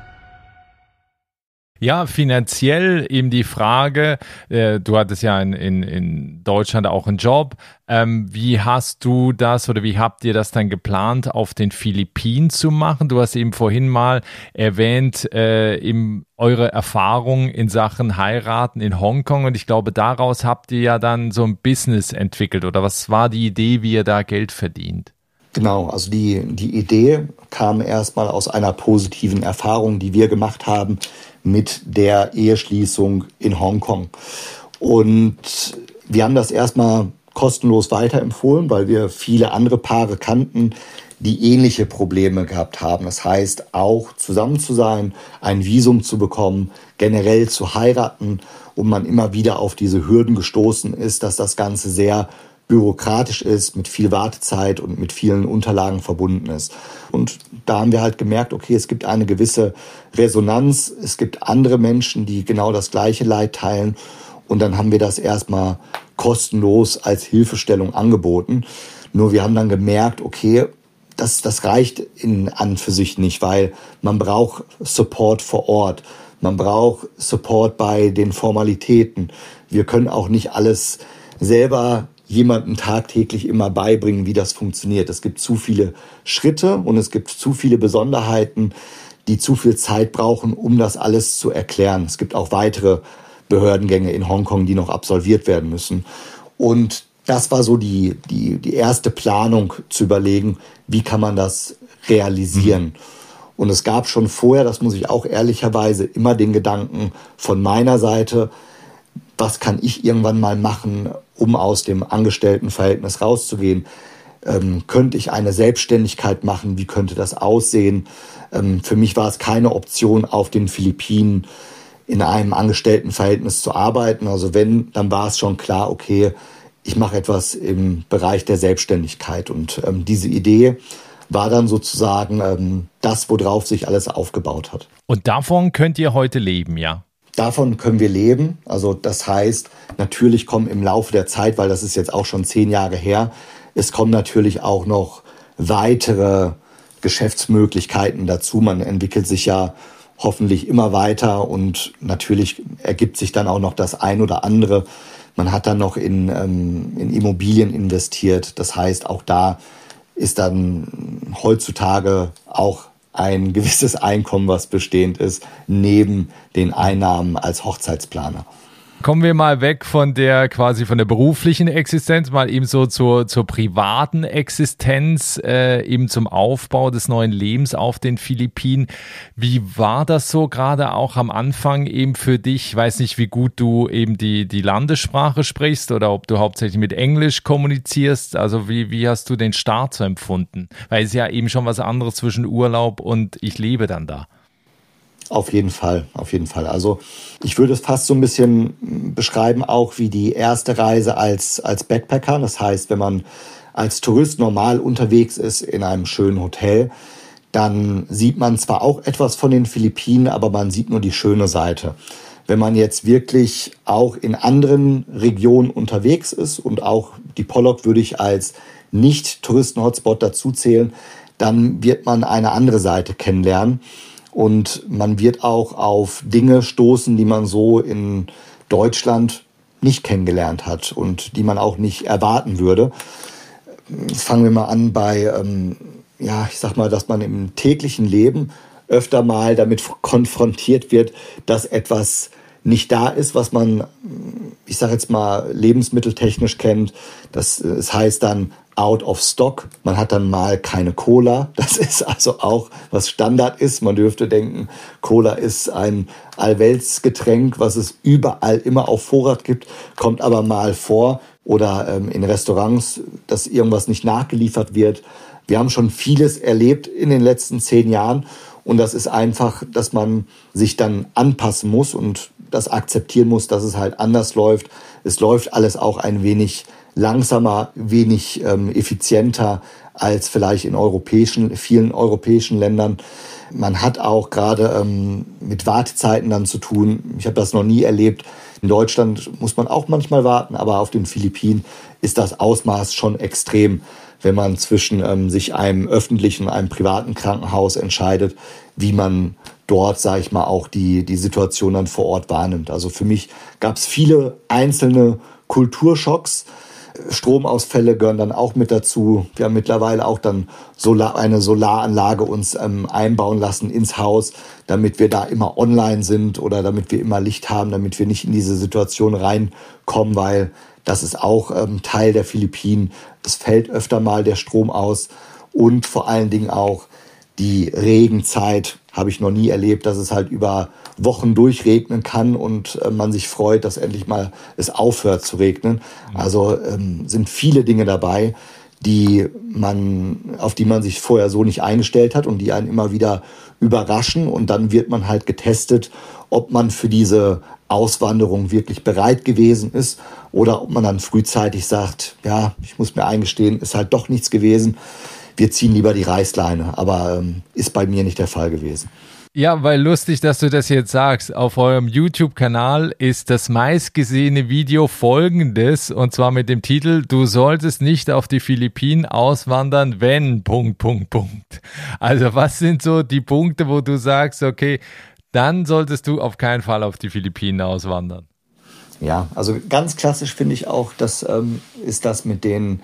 Ja, finanziell eben die Frage, äh, du hattest ja in, in, in Deutschland auch einen Job. Ähm, wie hast du das oder wie habt ihr das dann geplant, auf den Philippinen zu machen? Du hast eben vorhin mal erwähnt, äh, eben eure Erfahrung in Sachen Heiraten in Hongkong und ich glaube, daraus habt ihr ja dann so ein Business entwickelt oder was war die Idee, wie ihr da Geld verdient? Genau, also die, die Idee kam erstmal aus einer positiven Erfahrung, die wir gemacht haben mit der Eheschließung in Hongkong. Und wir haben das erstmal kostenlos weiterempfohlen, weil wir viele andere Paare kannten, die ähnliche Probleme gehabt haben. Das heißt, auch zusammen zu sein, ein Visum zu bekommen, generell zu heiraten und man immer wieder auf diese Hürden gestoßen ist, dass das Ganze sehr bürokratisch ist, mit viel Wartezeit und mit vielen Unterlagen verbunden ist. Und da haben wir halt gemerkt, okay, es gibt eine gewisse Resonanz, es gibt andere Menschen, die genau das gleiche Leid teilen und dann haben wir das erstmal kostenlos als Hilfestellung angeboten. Nur wir haben dann gemerkt, okay, das, das reicht in an für sich nicht, weil man braucht Support vor Ort, man braucht Support bei den Formalitäten. Wir können auch nicht alles selber jemandem tagtäglich immer beibringen, wie das funktioniert. Es gibt zu viele Schritte und es gibt zu viele Besonderheiten, die zu viel Zeit brauchen, um das alles zu erklären. Es gibt auch weitere Behördengänge in Hongkong, die noch absolviert werden müssen. Und das war so die, die, die erste Planung, zu überlegen, wie kann man das realisieren. Mhm. Und es gab schon vorher, das muss ich auch ehrlicherweise, immer den Gedanken von meiner Seite, was kann ich irgendwann mal machen, um aus dem Angestelltenverhältnis rauszugehen? Ähm, könnte ich eine Selbstständigkeit machen? Wie könnte das aussehen? Ähm, für mich war es keine Option, auf den Philippinen in einem Angestelltenverhältnis zu arbeiten. Also wenn, dann war es schon klar, okay, ich mache etwas im Bereich der Selbstständigkeit. Und ähm, diese Idee war dann sozusagen ähm, das, worauf sich alles aufgebaut hat. Und davon könnt ihr heute leben, ja? Davon können wir leben. Also das heißt, natürlich kommen im Laufe der Zeit, weil das ist jetzt auch schon zehn Jahre her, es kommen natürlich auch noch weitere Geschäftsmöglichkeiten dazu. Man entwickelt sich ja hoffentlich immer weiter und natürlich ergibt sich dann auch noch das ein oder andere. Man hat dann noch in, ähm, in Immobilien investiert. Das heißt, auch da ist dann heutzutage auch ein gewisses Einkommen, was bestehend ist, neben den Einnahmen als Hochzeitsplaner. Kommen wir mal weg von der quasi von der beruflichen Existenz, mal eben so zur, zur privaten Existenz, äh, eben zum Aufbau des neuen Lebens auf den Philippinen. Wie war das so gerade auch am Anfang eben für dich? Ich weiß nicht, wie gut du eben die, die Landessprache sprichst oder ob du hauptsächlich mit Englisch kommunizierst. Also wie, wie hast du den Start so empfunden? Weil es ist ja eben schon was anderes zwischen Urlaub und ich lebe dann da. Auf jeden Fall, auf jeden Fall. Also ich würde es fast so ein bisschen beschreiben, auch wie die erste Reise als, als Backpacker. Das heißt, wenn man als Tourist normal unterwegs ist in einem schönen Hotel, dann sieht man zwar auch etwas von den Philippinen, aber man sieht nur die schöne Seite. Wenn man jetzt wirklich auch in anderen Regionen unterwegs ist und auch die Polok würde ich als Nicht-Touristen-Hotspot dazu zählen, dann wird man eine andere Seite kennenlernen. Und man wird auch auf Dinge stoßen, die man so in Deutschland nicht kennengelernt hat und die man auch nicht erwarten würde. Jetzt fangen wir mal an bei, ähm, ja, ich sag mal, dass man im täglichen Leben öfter mal damit konfrontiert wird, dass etwas nicht da ist, was man, ich sage jetzt mal, lebensmitteltechnisch kennt. Das, das heißt dann out of stock. Man hat dann mal keine Cola. Das ist also auch, was Standard ist. Man dürfte denken, Cola ist ein Allweltsgetränk, was es überall immer auf Vorrat gibt, kommt aber mal vor. Oder ähm, in Restaurants, dass irgendwas nicht nachgeliefert wird. Wir haben schon vieles erlebt in den letzten zehn Jahren. Und das ist einfach, dass man sich dann anpassen muss und das akzeptieren muss, dass es halt anders läuft. Es läuft alles auch ein wenig langsamer, wenig ähm, effizienter als vielleicht in europäischen, vielen europäischen Ländern. Man hat auch gerade ähm, mit Wartezeiten dann zu tun. Ich habe das noch nie erlebt. In Deutschland muss man auch manchmal warten, aber auf den Philippinen ist das Ausmaß schon extrem, wenn man zwischen ähm, sich einem öffentlichen und einem privaten Krankenhaus entscheidet, wie man dort, sage ich mal, auch die, die Situation dann vor Ort wahrnimmt. Also für mich gab es viele einzelne Kulturschocks. Stromausfälle gehören dann auch mit dazu. Wir haben mittlerweile auch dann Solar, eine Solaranlage uns ähm, einbauen lassen ins Haus, damit wir da immer online sind oder damit wir immer Licht haben, damit wir nicht in diese Situation reinkommen, weil das ist auch ähm, Teil der Philippinen. Es fällt öfter mal der Strom aus und vor allen Dingen auch die Regenzeit habe ich noch nie erlebt, dass es halt über Wochen durchregnen kann und äh, man sich freut, dass endlich mal es aufhört zu regnen. Also ähm, sind viele Dinge dabei, die man, auf die man sich vorher so nicht eingestellt hat und die einen immer wieder überraschen. Und dann wird man halt getestet, ob man für diese Auswanderung wirklich bereit gewesen ist oder ob man dann frühzeitig sagt, ja, ich muss mir eingestehen, ist halt doch nichts gewesen. Wir ziehen lieber die Reißleine, aber ähm, ist bei mir nicht der Fall gewesen. Ja, weil lustig, dass du das jetzt sagst. Auf eurem YouTube-Kanal ist das meistgesehene Video folgendes, und zwar mit dem Titel: Du solltest nicht auf die Philippinen auswandern, wenn... Punkt, Punkt, Punkt. Also was sind so die Punkte, wo du sagst, okay, dann solltest du auf keinen Fall auf die Philippinen auswandern? Ja, also ganz klassisch finde ich auch, das ähm, ist das mit den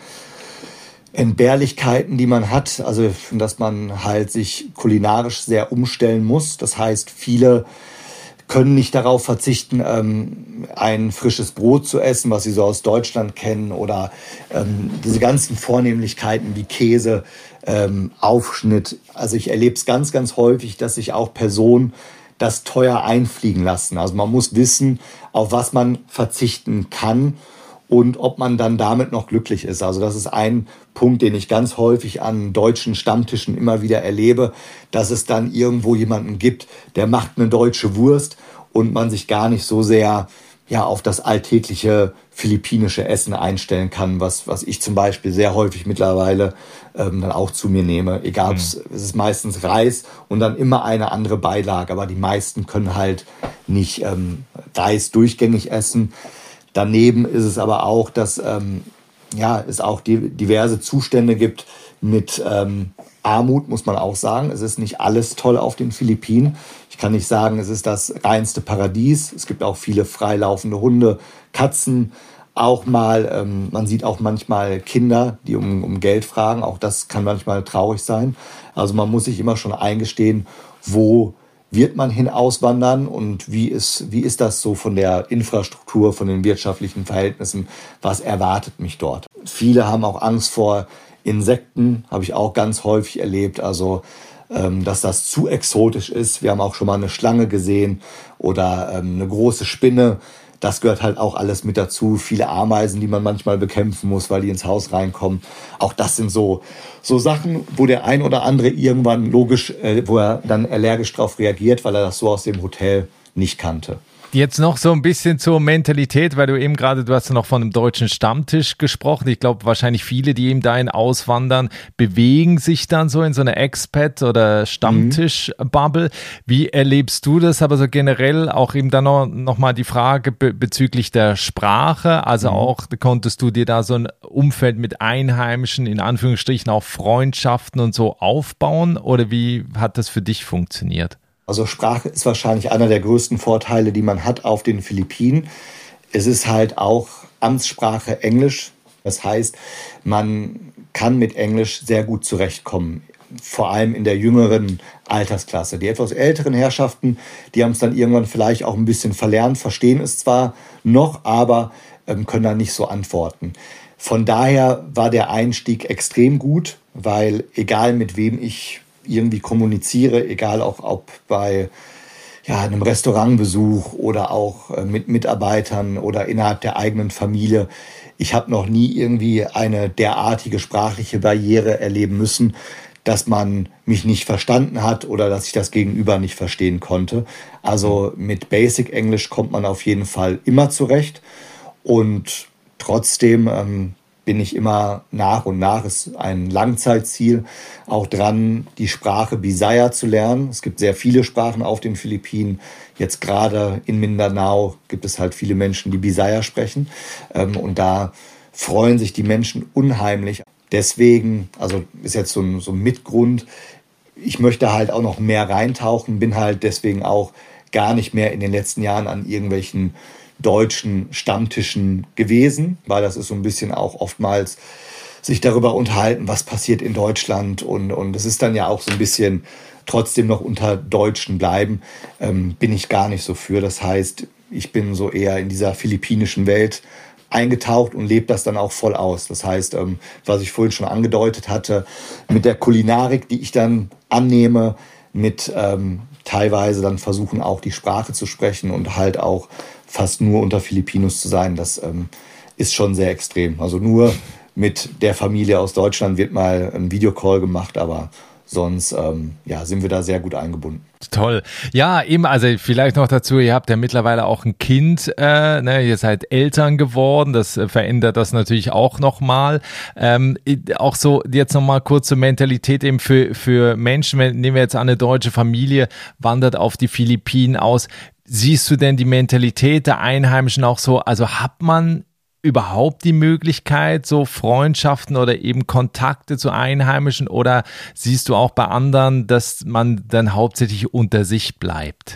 Entbehrlichkeiten, die man hat, also dass man halt sich kulinarisch sehr umstellen muss. Das heißt, viele können nicht darauf verzichten, ähm, ein frisches Brot zu essen, was sie so aus Deutschland kennen, oder ähm, diese ganzen Vornehmlichkeiten wie Käse, ähm, Aufschnitt. Also ich erlebe es ganz, ganz häufig, dass sich auch Personen das teuer einfliegen lassen. Also man muss wissen, auf was man verzichten kann und ob man dann damit noch glücklich ist. Also das ist ein Punkt, den ich ganz häufig an deutschen Stammtischen immer wieder erlebe, dass es dann irgendwo jemanden gibt, der macht eine deutsche Wurst und man sich gar nicht so sehr ja auf das alltägliche philippinische Essen einstellen kann, was was ich zum Beispiel sehr häufig mittlerweile ähm, dann auch zu mir nehme. Egal, mhm. es ist meistens Reis und dann immer eine andere Beilage, aber die meisten können halt nicht ähm, Reis durchgängig essen. Daneben ist es aber auch, dass ähm, ja, es auch die, diverse Zustände gibt mit ähm, Armut, muss man auch sagen. Es ist nicht alles toll auf den Philippinen. Ich kann nicht sagen, es ist das reinste Paradies. Es gibt auch viele freilaufende Hunde, Katzen, auch mal, ähm, man sieht auch manchmal Kinder, die um, um Geld fragen. Auch das kann manchmal traurig sein. Also man muss sich immer schon eingestehen, wo wird man hin auswandern und wie ist, wie ist das so von der Infrastruktur, von den wirtschaftlichen Verhältnissen? Was erwartet mich dort? Viele haben auch Angst vor Insekten, habe ich auch ganz häufig erlebt. Also, ähm, dass das zu exotisch ist. Wir haben auch schon mal eine Schlange gesehen oder ähm, eine große Spinne. Das gehört halt auch alles mit dazu. Viele Ameisen, die man manchmal bekämpfen muss, weil die ins Haus reinkommen. Auch das sind so, so Sachen, wo der ein oder andere irgendwann logisch, äh, wo er dann allergisch drauf reagiert, weil er das so aus dem Hotel nicht kannte. Jetzt noch so ein bisschen zur Mentalität, weil du eben gerade, du hast ja noch von einem deutschen Stammtisch gesprochen. Ich glaube, wahrscheinlich viele, die eben dahin auswandern, bewegen sich dann so in so einer Expat- oder Stammtisch-Bubble. Wie erlebst du das? Aber so generell auch eben dann noch, noch mal die Frage be- bezüglich der Sprache. Also mhm. auch, konntest du dir da so ein Umfeld mit Einheimischen, in Anführungsstrichen auch Freundschaften und so aufbauen? Oder wie hat das für dich funktioniert? Also Sprache ist wahrscheinlich einer der größten Vorteile, die man hat auf den Philippinen. Es ist halt auch Amtssprache Englisch. Das heißt, man kann mit Englisch sehr gut zurechtkommen. Vor allem in der jüngeren Altersklasse. Die etwas älteren Herrschaften, die haben es dann irgendwann vielleicht auch ein bisschen verlernt, verstehen es zwar noch, aber ähm, können dann nicht so antworten. Von daher war der Einstieg extrem gut, weil egal mit wem ich irgendwie kommuniziere, egal auch ob bei ja, einem Restaurantbesuch oder auch äh, mit Mitarbeitern oder innerhalb der eigenen Familie, ich habe noch nie irgendwie eine derartige sprachliche Barriere erleben müssen, dass man mich nicht verstanden hat oder dass ich das Gegenüber nicht verstehen konnte. Also mit Basic Englisch kommt man auf jeden Fall immer zurecht. Und trotzdem ähm, bin ich immer nach und nach, ist ein Langzeitziel, auch dran, die Sprache Bisaya zu lernen. Es gibt sehr viele Sprachen auf den Philippinen. Jetzt gerade in Mindanao gibt es halt viele Menschen, die Bisaya sprechen. Ähm, und da freuen sich die Menschen unheimlich. Deswegen, also ist jetzt so ein, so ein Mitgrund, ich möchte halt auch noch mehr reintauchen, bin halt deswegen auch gar nicht mehr in den letzten Jahren an irgendwelchen deutschen Stammtischen gewesen, weil das ist so ein bisschen auch oftmals sich darüber unterhalten, was passiert in Deutschland und, und es ist dann ja auch so ein bisschen trotzdem noch unter Deutschen bleiben, ähm, bin ich gar nicht so für. Das heißt, ich bin so eher in dieser philippinischen Welt eingetaucht und lebt das dann auch voll aus. Das heißt, ähm, was ich vorhin schon angedeutet hatte, mit der Kulinarik, die ich dann annehme, mit ähm, teilweise dann versuchen auch die Sprache zu sprechen und halt auch fast nur unter Filipinos zu sein, das ähm, ist schon sehr extrem. Also nur mit der Familie aus Deutschland wird mal ein Videocall gemacht, aber sonst ähm, ja, sind wir da sehr gut eingebunden. Toll. Ja, eben, also vielleicht noch dazu, ihr habt ja mittlerweile auch ein Kind, äh, ne, ihr seid Eltern geworden, das äh, verändert das natürlich auch nochmal. Ähm, auch so jetzt nochmal kurz zur Mentalität eben für, für Menschen, wenn, nehmen wir jetzt an, eine deutsche Familie wandert auf die Philippinen aus. Siehst du denn die Mentalität der Einheimischen auch so, also hat man überhaupt die Möglichkeit, so Freundschaften oder eben Kontakte zu Einheimischen, oder siehst du auch bei anderen, dass man dann hauptsächlich unter sich bleibt?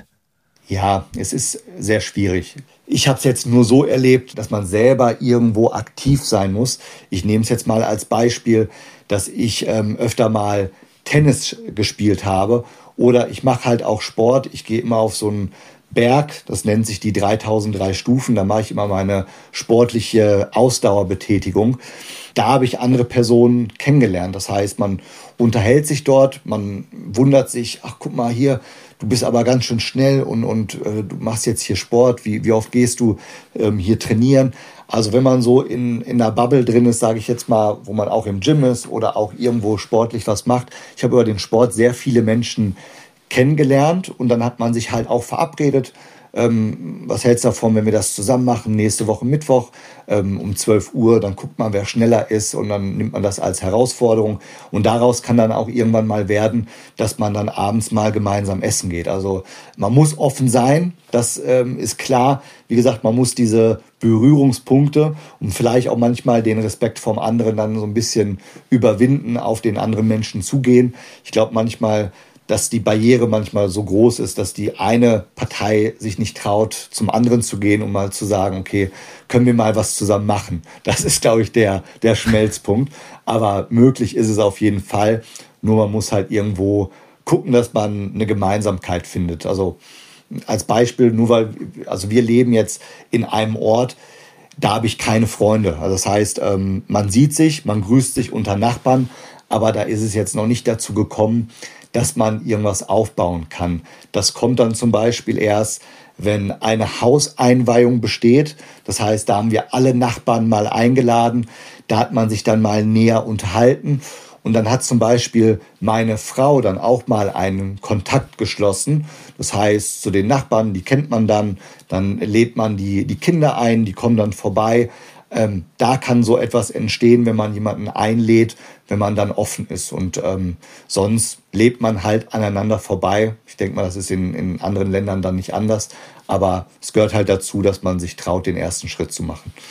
Ja, es ist sehr schwierig. Ich habe es jetzt nur so erlebt, dass man selber irgendwo aktiv sein muss. Ich nehme es jetzt mal als Beispiel, dass ich ähm, öfter mal Tennis gespielt habe oder ich mache halt auch Sport. Ich gehe immer auf so einen Berg, das nennt sich die dreitausenddrei Stufen, da mache ich immer meine sportliche Ausdauerbetätigung. Da habe ich andere Personen kennengelernt. Das heißt, man unterhält sich dort, man wundert sich, ach guck mal hier, du bist aber ganz schön schnell und, und äh, du machst jetzt hier Sport, wie, wie oft gehst du ähm, hier trainieren? Also wenn man so in, in einer Bubble drin ist, sage ich jetzt mal, wo man auch im Gym ist oder auch irgendwo sportlich was macht. Ich habe über den Sport sehr viele Menschen kennengelernt und dann hat man sich halt auch verabredet. Ähm, was hältst du davon, wenn wir das zusammen machen? Nächste Woche Mittwoch ähm, um zwölf Uhr, dann guckt man, wer schneller ist und dann nimmt man das als Herausforderung. Und daraus kann dann auch irgendwann mal werden, dass man dann abends mal gemeinsam essen geht. Also man muss offen sein, das ähm, ist klar. Wie gesagt, man muss diese Berührungspunkte und vielleicht auch manchmal den Respekt vom anderen dann so ein bisschen überwinden, auf den anderen Menschen zugehen. Ich glaube manchmal, dass die Barriere manchmal so groß ist, dass die eine Partei sich nicht traut, zum anderen zu gehen, um mal zu sagen, okay, können wir mal was zusammen machen. Das ist, glaube ich, der, der Schmelzpunkt. Aber möglich ist es auf jeden Fall. Nur man muss halt irgendwo gucken, dass man eine Gemeinsamkeit findet. Also als Beispiel, nur weil, also wir leben jetzt in einem Ort, da habe ich keine Freunde. Also das heißt, man sieht sich, man grüßt sich unter Nachbarn, aber da ist es jetzt noch nicht dazu gekommen, dass man irgendwas aufbauen kann. Das kommt dann zum Beispiel erst, wenn eine Hauseinweihung besteht. Das heißt, da haben wir alle Nachbarn mal eingeladen. Da hat man sich dann mal näher unterhalten. Und dann hat zum Beispiel meine Frau dann auch mal einen Kontakt geschlossen. Das heißt, zu den Nachbarn, die kennt man dann. Dann lädt man die, die Kinder ein, die kommen dann vorbei. Ähm, da kann so etwas entstehen, wenn man jemanden einlädt, wenn man dann offen ist. Und ähm, sonst lebt man halt aneinander vorbei. Ich denke mal, das ist in, in anderen Ländern dann nicht anders. Aber es gehört halt dazu, dass man sich traut, den ersten Schritt zu machen.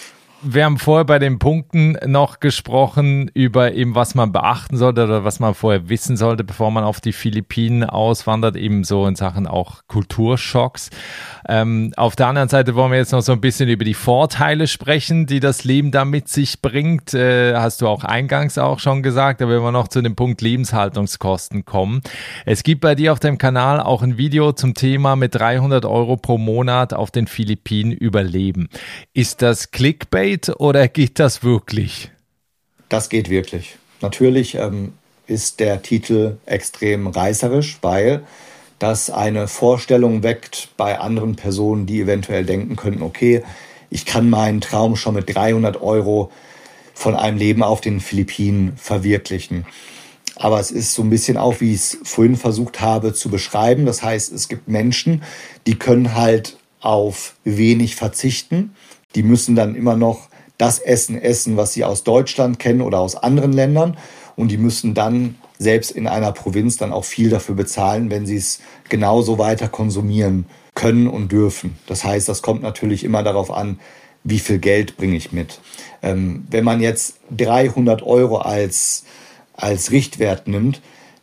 Wir haben vorher bei den Punkten noch gesprochen über eben, was man beachten sollte oder was man vorher wissen sollte, bevor man auf die Philippinen auswandert, eben so in Sachen auch Kulturschocks. Ähm, auf der anderen Seite wollen wir jetzt noch so ein bisschen über die Vorteile sprechen, die das Leben da mit sich bringt. Äh, hast du auch eingangs auch schon gesagt, aber wenn wir noch zu dem Punkt Lebenshaltungskosten kommen. Es gibt bei dir auf dem Kanal auch ein Video zum Thema mit dreihundert Euro pro Monat auf den Philippinen überleben. Ist das Clickbait oder geht das wirklich? Das geht wirklich. Natürlich ähm, ist der Titel extrem reißerisch, weil das eine Vorstellung weckt bei anderen Personen, die eventuell denken könnten, okay, ich kann meinen Traum schon mit dreihundert Euro von einem Leben auf den Philippinen verwirklichen. Aber es ist so ein bisschen auch, wie ich es vorhin versucht habe zu beschreiben. Das heißt, es gibt Menschen, die können halt auf wenig verzichten. Die müssen dann immer noch das Essen essen, was sie aus Deutschland kennen oder aus anderen Ländern. Und die müssen dann selbst in einer Provinz dann auch viel dafür bezahlen, wenn sie es genauso weiter konsumieren können und dürfen. Das heißt, das kommt natürlich immer darauf an, wie viel Geld bringe ich mit. Ähm, wenn man jetzt dreihundert Euro als, als Richtwert nimmt,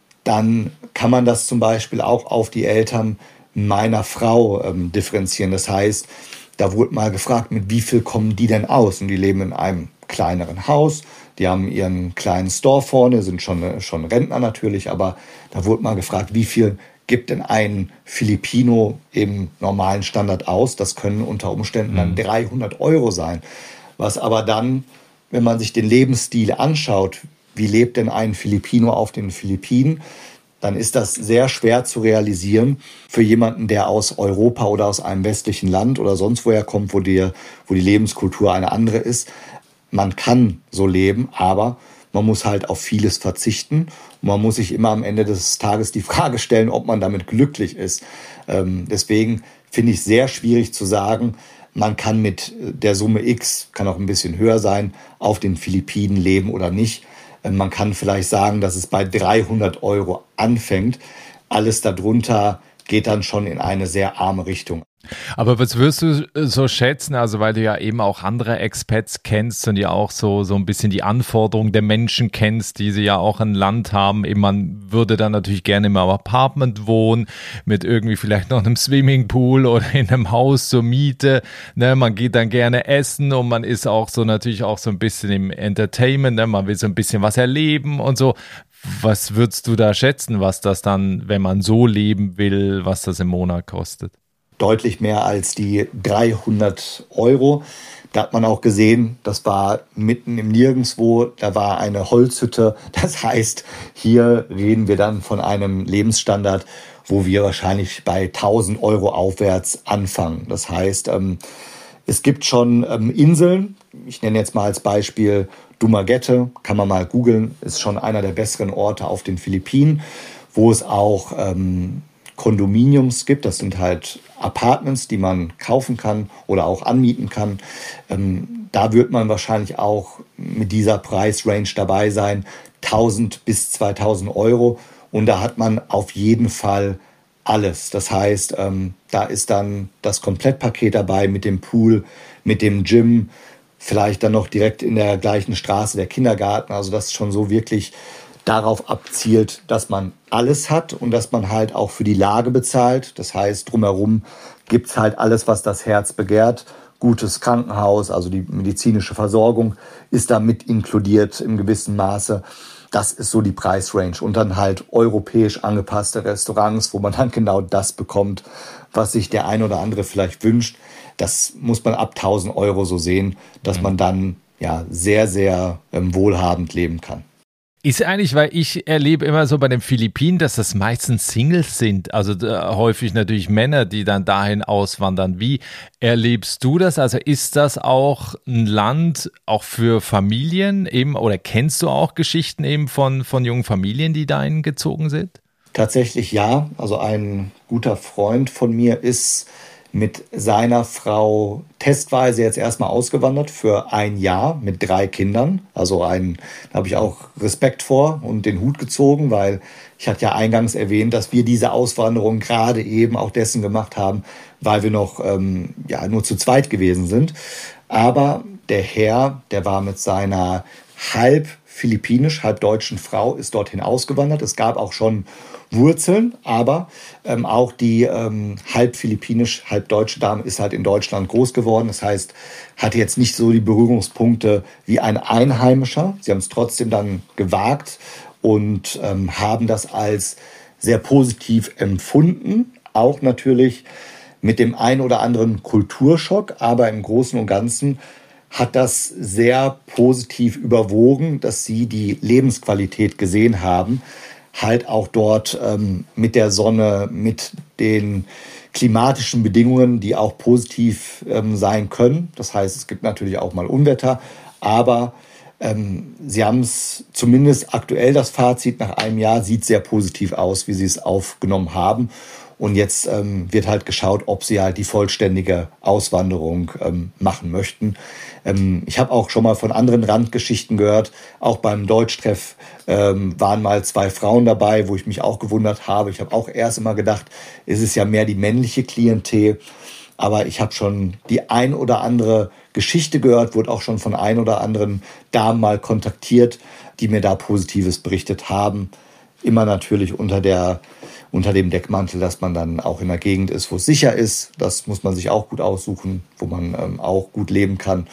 dann kann man das zum Beispiel auch auf die Eltern meiner Frau ähm, differenzieren. Das heißt, da wurde mal gefragt, mit wie viel kommen die denn aus? Und die leben in einem kleineren Haus, die haben ihren kleinen Store vorne, sind schon, schon Rentner natürlich, aber da wurde mal gefragt, wie viel gibt denn ein Filipino im normalen Standard aus? Das können unter Umständen dann dreihundert Euro sein. Was aber dann, wenn man sich den Lebensstil anschaut, wie lebt denn ein Filipino auf den Philippinen, dann ist das sehr schwer zu realisieren für jemanden, der aus Europa oder aus einem westlichen Land oder sonst woher kommt, wo die, wo die Lebenskultur eine andere ist. Man kann so leben, aber man muss halt auf vieles verzichten. Und man muss sich immer am Ende des Tages die Frage stellen, ob man damit glücklich ist. Ähm, deswegen finde ich es sehr schwierig zu sagen, man kann mit der Summe X, kann auch ein bisschen höher sein, auf den Philippinen leben oder nicht. Ähm, man kann vielleicht sagen, dass es bei dreihundert Euro anfängt. Alles darunter geht dann schon in eine sehr arme Richtung. Aber was würdest du so schätzen, also weil du ja eben auch andere Expats kennst und ja auch so, so ein bisschen die Anforderungen der Menschen kennst, die sie ja auch ein Land haben, eben man würde dann natürlich gerne im Apartment wohnen, mit irgendwie vielleicht noch einem Swimmingpool oder in einem Haus zur Miete, ne, man geht dann gerne essen und man ist auch so natürlich auch so ein bisschen im Entertainment, ne, man will so ein bisschen was erleben und so. Was würdest du da schätzen, was das dann, wenn man so leben will, was das im Monat kostet? Deutlich mehr als die dreihundert Euro. Da hat man auch gesehen, das war mitten im Nirgendwo, da war eine Holzhütte. Das heißt, hier reden wir dann von einem Lebensstandard, wo wir wahrscheinlich bei tausend Euro aufwärts anfangen. Das heißt, ähm, es gibt schon ähm, Inseln, ich nenne jetzt mal als Beispiel Dumaguete, kann man mal googeln, ist schon einer der besseren Orte auf den Philippinen, wo es auch ähm, Kondominiums gibt. Das sind halt Apartments, die man kaufen kann oder auch anmieten kann. Ähm, da wird man wahrscheinlich auch mit dieser Preisrange dabei sein, tausend bis zweitausend Euro. Und da hat man auf jeden Fall alles. Das heißt, ähm, da ist dann das Komplettpaket dabei mit dem Pool, mit dem Gym, vielleicht dann noch direkt in der gleichen Straße der Kindergarten. Also das ist schon so wirklich darauf abzielt, dass man alles hat und dass man halt auch für die Lage bezahlt. Das heißt, drumherum gibt's halt alles, was das Herz begehrt. Gutes Krankenhaus, also die medizinische Versorgung ist da mit inkludiert im gewissen Maße. Das ist so die Preisrange. Und dann halt europäisch angepasste Restaurants, wo man dann genau das bekommt, was sich der ein oder andere vielleicht wünscht. Das muss man ab tausend Euro so sehen, dass man dann ja sehr, sehr ähm, wohlhabend leben kann. Ist eigentlich, weil ich erlebe immer so bei den Philippinen, dass das meistens Singles sind, also äh, häufig natürlich Männer, die dann dahin auswandern. Wie erlebst du das? Also ist das auch ein Land auch für Familien eben oder kennst du auch Geschichten eben von, von jungen Familien, die dahin gezogen sind? Tatsächlich ja. Also ein guter Freund von mir ist mit seiner Frau testweise jetzt erstmal ausgewandert für ein Jahr mit drei Kindern. Also ein, da habe ich auch Respekt vor und den Hut gezogen, weil ich hatte ja eingangs erwähnt, dass wir diese Auswanderung gerade eben auch dessen gemacht haben, weil wir noch ähm, ja nur zu zweit gewesen sind. Aber der Herr, der war mit seiner halb philippinisch, halb deutschen Frau, ist dorthin ausgewandert. Es gab auch schon Wurzeln, aber ähm, auch die ähm, halb philippinisch, halb deutsche Dame ist halt in Deutschland groß geworden. Das heißt, hatte jetzt nicht so die Berührungspunkte wie ein Einheimischer. Sie haben es trotzdem dann gewagt und ähm, haben das als sehr positiv empfunden. Auch natürlich mit dem ein oder anderen Kulturschock, aber im Großen und Ganzen hat das sehr positiv überwogen, dass sie die Lebensqualität gesehen haben. Halt auch dort ähm, mit der Sonne, mit den klimatischen Bedingungen, die auch positiv ähm, sein können. Das heißt, es gibt natürlich auch mal Unwetter, aber ähm, sie haben es zumindest aktuell, das Fazit nach einem Jahr sieht sehr positiv aus, wie sie es aufgenommen haben. Und jetzt ähm, wird halt geschaut, ob sie halt die vollständige Auswanderung ähm, machen möchten. Ähm, ich habe auch schon mal von anderen Randgeschichten gehört. Auch beim Deutschtreff ähm, waren mal zwei Frauen dabei, wo ich mich auch gewundert habe. Ich habe auch erst immer gedacht, es ist ja mehr die männliche Klientel. Aber ich habe schon die ein oder andere Geschichte gehört, wurde auch schon von ein oder anderen Damen mal kontaktiert, die mir da Positives berichtet haben. Immer natürlich unter der unter dem Deckmantel, dass man dann auch in einer Gegend ist, wo es sicher ist. Das muss man sich auch gut aussuchen, wo man ähm, auch gut leben kann.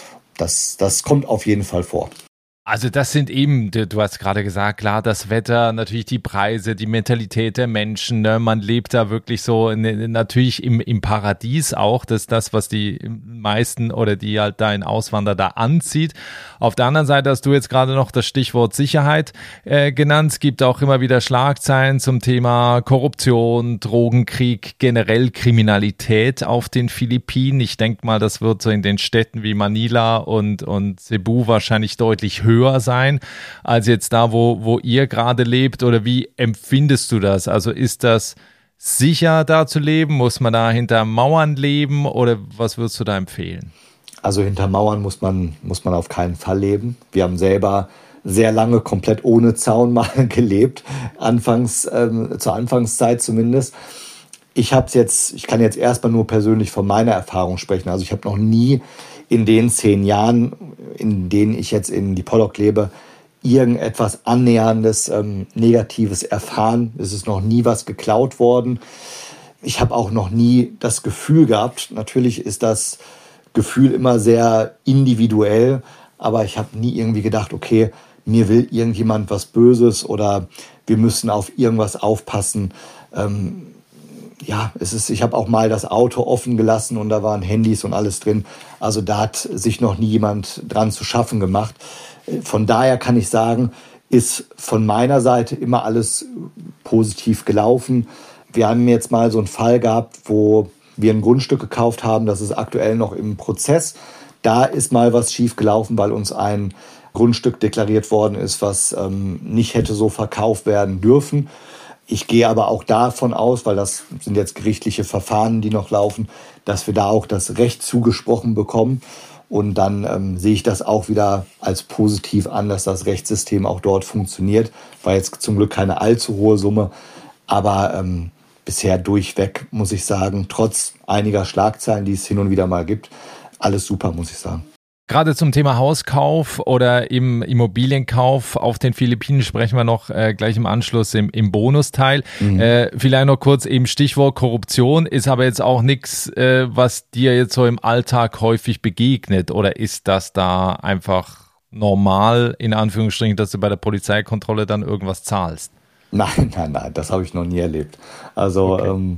Das, das kommt auf jeden Fall vor. Also das sind eben, du hast gerade gesagt, klar, das Wetter, natürlich die Preise, die Mentalität der Menschen, ne? Man lebt da wirklich so in, natürlich im, im Paradies auch, das ist das, was die meisten oder die halt da in Auswanderer da anzieht. Auf der anderen Seite hast du jetzt gerade noch das Stichwort Sicherheit äh, genannt. Es gibt auch immer wieder Schlagzeilen zum Thema Korruption, Drogenkrieg, generell Kriminalität auf den Philippinen. Ich denke mal, das wird so in den Städten wie Manila und, und Cebu wahrscheinlich deutlich höher höher sein als jetzt da, wo, wo ihr gerade lebt, oder wie empfindest du das? Also ist das sicher, da zu leben? Muss man da hinter Mauern leben oder was würdest du da empfehlen? Also hinter Mauern muss man, muss man auf keinen Fall leben. Wir haben selber sehr lange komplett ohne Zaun mal gelebt, anfangs, ähm, zur Anfangszeit zumindest. Ich hab's jetzt, ich kann jetzt erstmal nur persönlich von meiner Erfahrung sprechen. Also ich habe noch nie in den zehn Jahren, in denen ich jetzt in die Pollock lebe, irgendetwas Annäherndes, ähm, Negatives erfahren. Es ist noch nie was geklaut worden. Ich habe auch noch nie das Gefühl gehabt, natürlich ist das Gefühl immer sehr individuell, aber ich habe nie irgendwie gedacht, okay, mir will irgendjemand was Böses oder wir müssen auf irgendwas aufpassen. Ähm, Ja, es ist, ich habe auch mal das Auto offen gelassen und da waren Handys und alles drin. Also da hat sich noch nie jemand dran zu schaffen gemacht. Von daher kann ich sagen, ist von meiner Seite immer alles positiv gelaufen. Wir haben jetzt mal so einen Fall gehabt, wo wir ein Grundstück gekauft haben, das ist aktuell noch im Prozess. Da ist mal was schief gelaufen, weil uns ein Grundstück deklariert worden ist, was ähm, nicht hätte so verkauft werden dürfen. Ich gehe aber auch davon aus, weil das sind jetzt gerichtliche Verfahren, die noch laufen, dass wir da auch das Recht zugesprochen bekommen. Und dann ähm, sehe ich das auch wieder als positiv an, dass das Rechtssystem auch dort funktioniert. War jetzt zum Glück keine allzu hohe Summe, aber ähm, bisher durchweg, muss ich sagen, trotz einiger Schlagzeilen, die es hin und wieder mal gibt, alles super, muss ich sagen. Gerade zum Thema Hauskauf oder im Immobilienkauf auf den Philippinen sprechen wir noch äh, gleich im Anschluss im, im Bonusteil. Mhm. Äh, vielleicht noch kurz eben Stichwort Korruption, ist aber jetzt auch nichts, äh, was dir jetzt so im Alltag häufig begegnet, oder ist das da einfach normal, in Anführungsstrichen, dass du bei der Polizeikontrolle dann irgendwas zahlst? Nein, nein, nein, das habe ich noch nie erlebt. Also okay. ähm,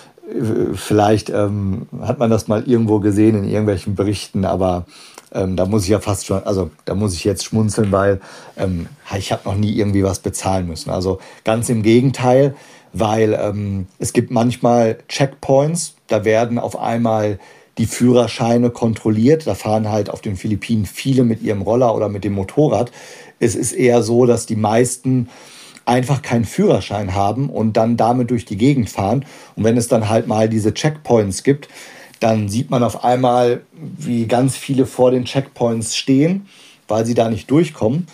vielleicht ähm, hat man das mal irgendwo gesehen in irgendwelchen Berichten, aber Ähm, da muss ich ja fast schon, also da muss ich jetzt schmunzeln, weil ähm, ich habe noch nie irgendwie was bezahlen müssen. Also ganz im Gegenteil, weil ähm, es gibt manchmal Checkpoints, da werden auf einmal die Führerscheine kontrolliert. Da fahren halt auf den Philippinen viele mit ihrem Roller oder mit dem Motorrad. Es ist eher so, dass die meisten einfach keinen Führerschein haben und dann damit durch die Gegend fahren. Und wenn es dann halt mal diese Checkpoints gibt, dann sieht man auf einmal, wie ganz viele vor den Checkpoints stehen, weil sie da nicht durchkommen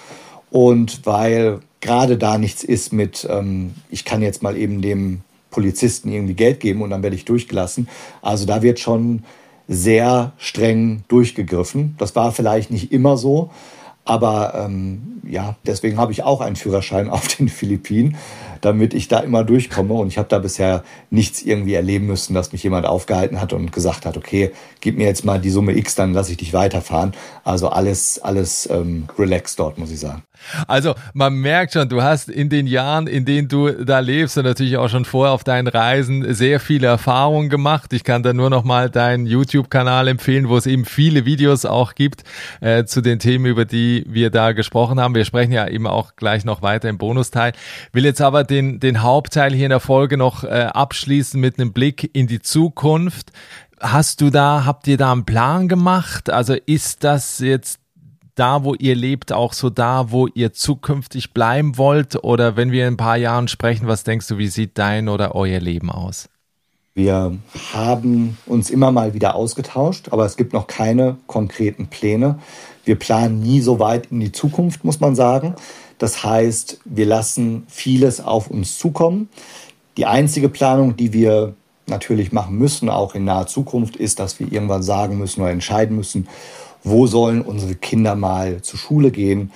und weil gerade da nichts ist mit, ähm, ich kann jetzt mal eben dem Polizisten irgendwie Geld geben und dann werde ich durchgelassen. Also da wird schon sehr streng durchgegriffen. Das war vielleicht nicht immer so, aber ähm, ja, deswegen habe ich auch einen Führerschein auf den Philippinen, damit ich da immer durchkomme. Und ich habe da bisher nichts irgendwie erleben müssen, dass mich jemand aufgehalten hat und gesagt hat, okay, gib mir jetzt mal die Summe X, dann lasse ich dich weiterfahren. Also alles, alles ähm, relaxed dort, muss ich sagen. Also man merkt schon, du hast in den Jahren, in denen du da lebst und natürlich auch schon vorher auf deinen Reisen sehr viele Erfahrungen gemacht. Ich kann da nur noch mal deinen YouTube-Kanal empfehlen, wo es eben viele Videos auch gibt äh, zu den Themen, über die wir da gesprochen haben. Wir sprechen ja eben auch gleich noch weiter im Bonusteil. Will jetzt aber den, den Hauptteil hier in der Folge noch äh, abschließen mit einem Blick in die Zukunft. Hast du da, habt ihr da einen Plan gemacht? Also ist das jetzt da, wo ihr lebt, auch so da, wo ihr zukünftig bleiben wollt? Oder wenn wir in ein paar Jahren sprechen, was denkst du, wie sieht dein oder euer Leben aus? Wir haben uns immer mal wieder ausgetauscht, aber es gibt noch keine konkreten Pläne. Wir planen nie so weit in die Zukunft, muss man sagen. Das heißt, wir lassen vieles auf uns zukommen. Die einzige Planung, die wir natürlich machen müssen, auch in naher Zukunft, ist, dass wir irgendwann sagen müssen oder entscheiden müssen, wo sollen unsere Kinder mal zur Schule gehen?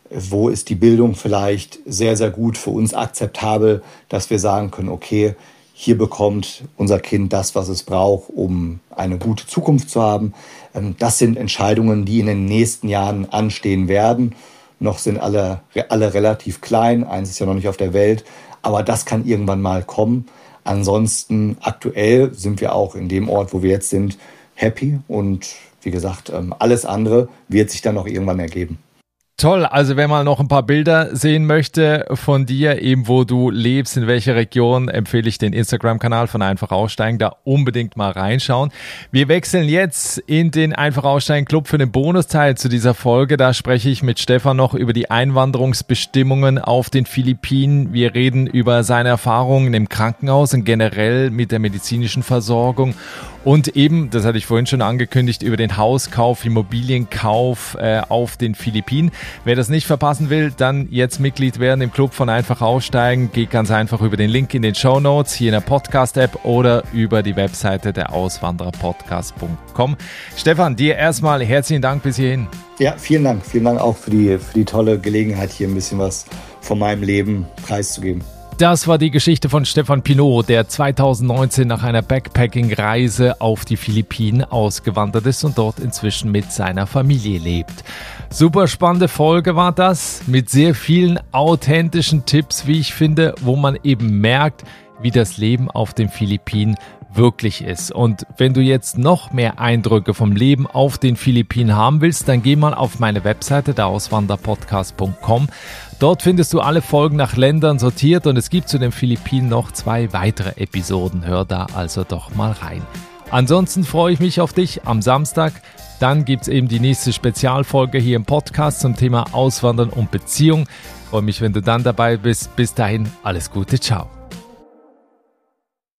Wo ist die Bildung vielleicht sehr, sehr gut für uns akzeptabel, dass wir sagen können, okay, hier bekommt unser Kind das, was es braucht, um eine gute Zukunft zu haben. Das sind Entscheidungen, die in den nächsten Jahren anstehen werden. Noch sind alle, alle relativ klein, eins ist ja noch nicht auf der Welt, aber das kann irgendwann mal kommen. Ansonsten aktuell sind wir auch in dem Ort, wo wir jetzt sind, happy und wie gesagt, alles andere wird sich dann noch irgendwann ergeben. Toll, also wenn man noch ein paar Bilder sehen möchte von dir, eben wo du lebst, in welcher Region, empfehle ich den Instagram-Kanal von Einfach Aussteigen, da unbedingt mal reinschauen. Wir wechseln jetzt in den Einfach Aussteigen Club für den Bonusteil zu dieser Folge. Da spreche ich mit Stefan noch über die Einwanderungsbestimmungen auf den Philippinen. Wir reden über seine Erfahrungen im Krankenhaus und generell mit der medizinischen Versorgung. Und eben, das hatte ich vorhin schon angekündigt, über den Hauskauf, Immobilienkauf äh, auf den Philippinen. Wer das nicht verpassen will, dann jetzt Mitglied werden im Club von Einfach Aussteigen. Geht ganz einfach über den Link in den Shownotes, hier in der Podcast-App oder über die Webseite der Auswanderer Podcast punkt com. Stefan, dir erstmal herzlichen Dank bis hierhin. Ja, vielen Dank. Vielen Dank auch für die, für die tolle Gelegenheit, hier ein bisschen was von meinem Leben preiszugeben. Das war die Geschichte von Stefan Pinot, der zweitausendneunzehn nach einer Backpacking-Reise auf die Philippinen ausgewandert ist und dort inzwischen mit seiner Familie lebt. Super spannende Folge war das, mit sehr vielen authentischen Tipps, wie ich finde, wo man eben merkt, wie das Leben auf den Philippinen wirklich ist. Und wenn du jetzt noch mehr Eindrücke vom Leben auf den Philippinen haben willst, dann geh mal auf meine Webseite, der Auswanderer Podcast punkt com. Dort findest du alle Folgen nach Ländern sortiert und es gibt zu den Philippinen noch zwei weitere Episoden. Hör da also doch mal rein. Ansonsten freue ich mich auf dich am Samstag. Dann gibt es eben die nächste Spezialfolge hier im Podcast zum Thema Auswandern und Beziehung. Ich freue mich, wenn du dann dabei bist. Bis dahin, alles Gute, ciao.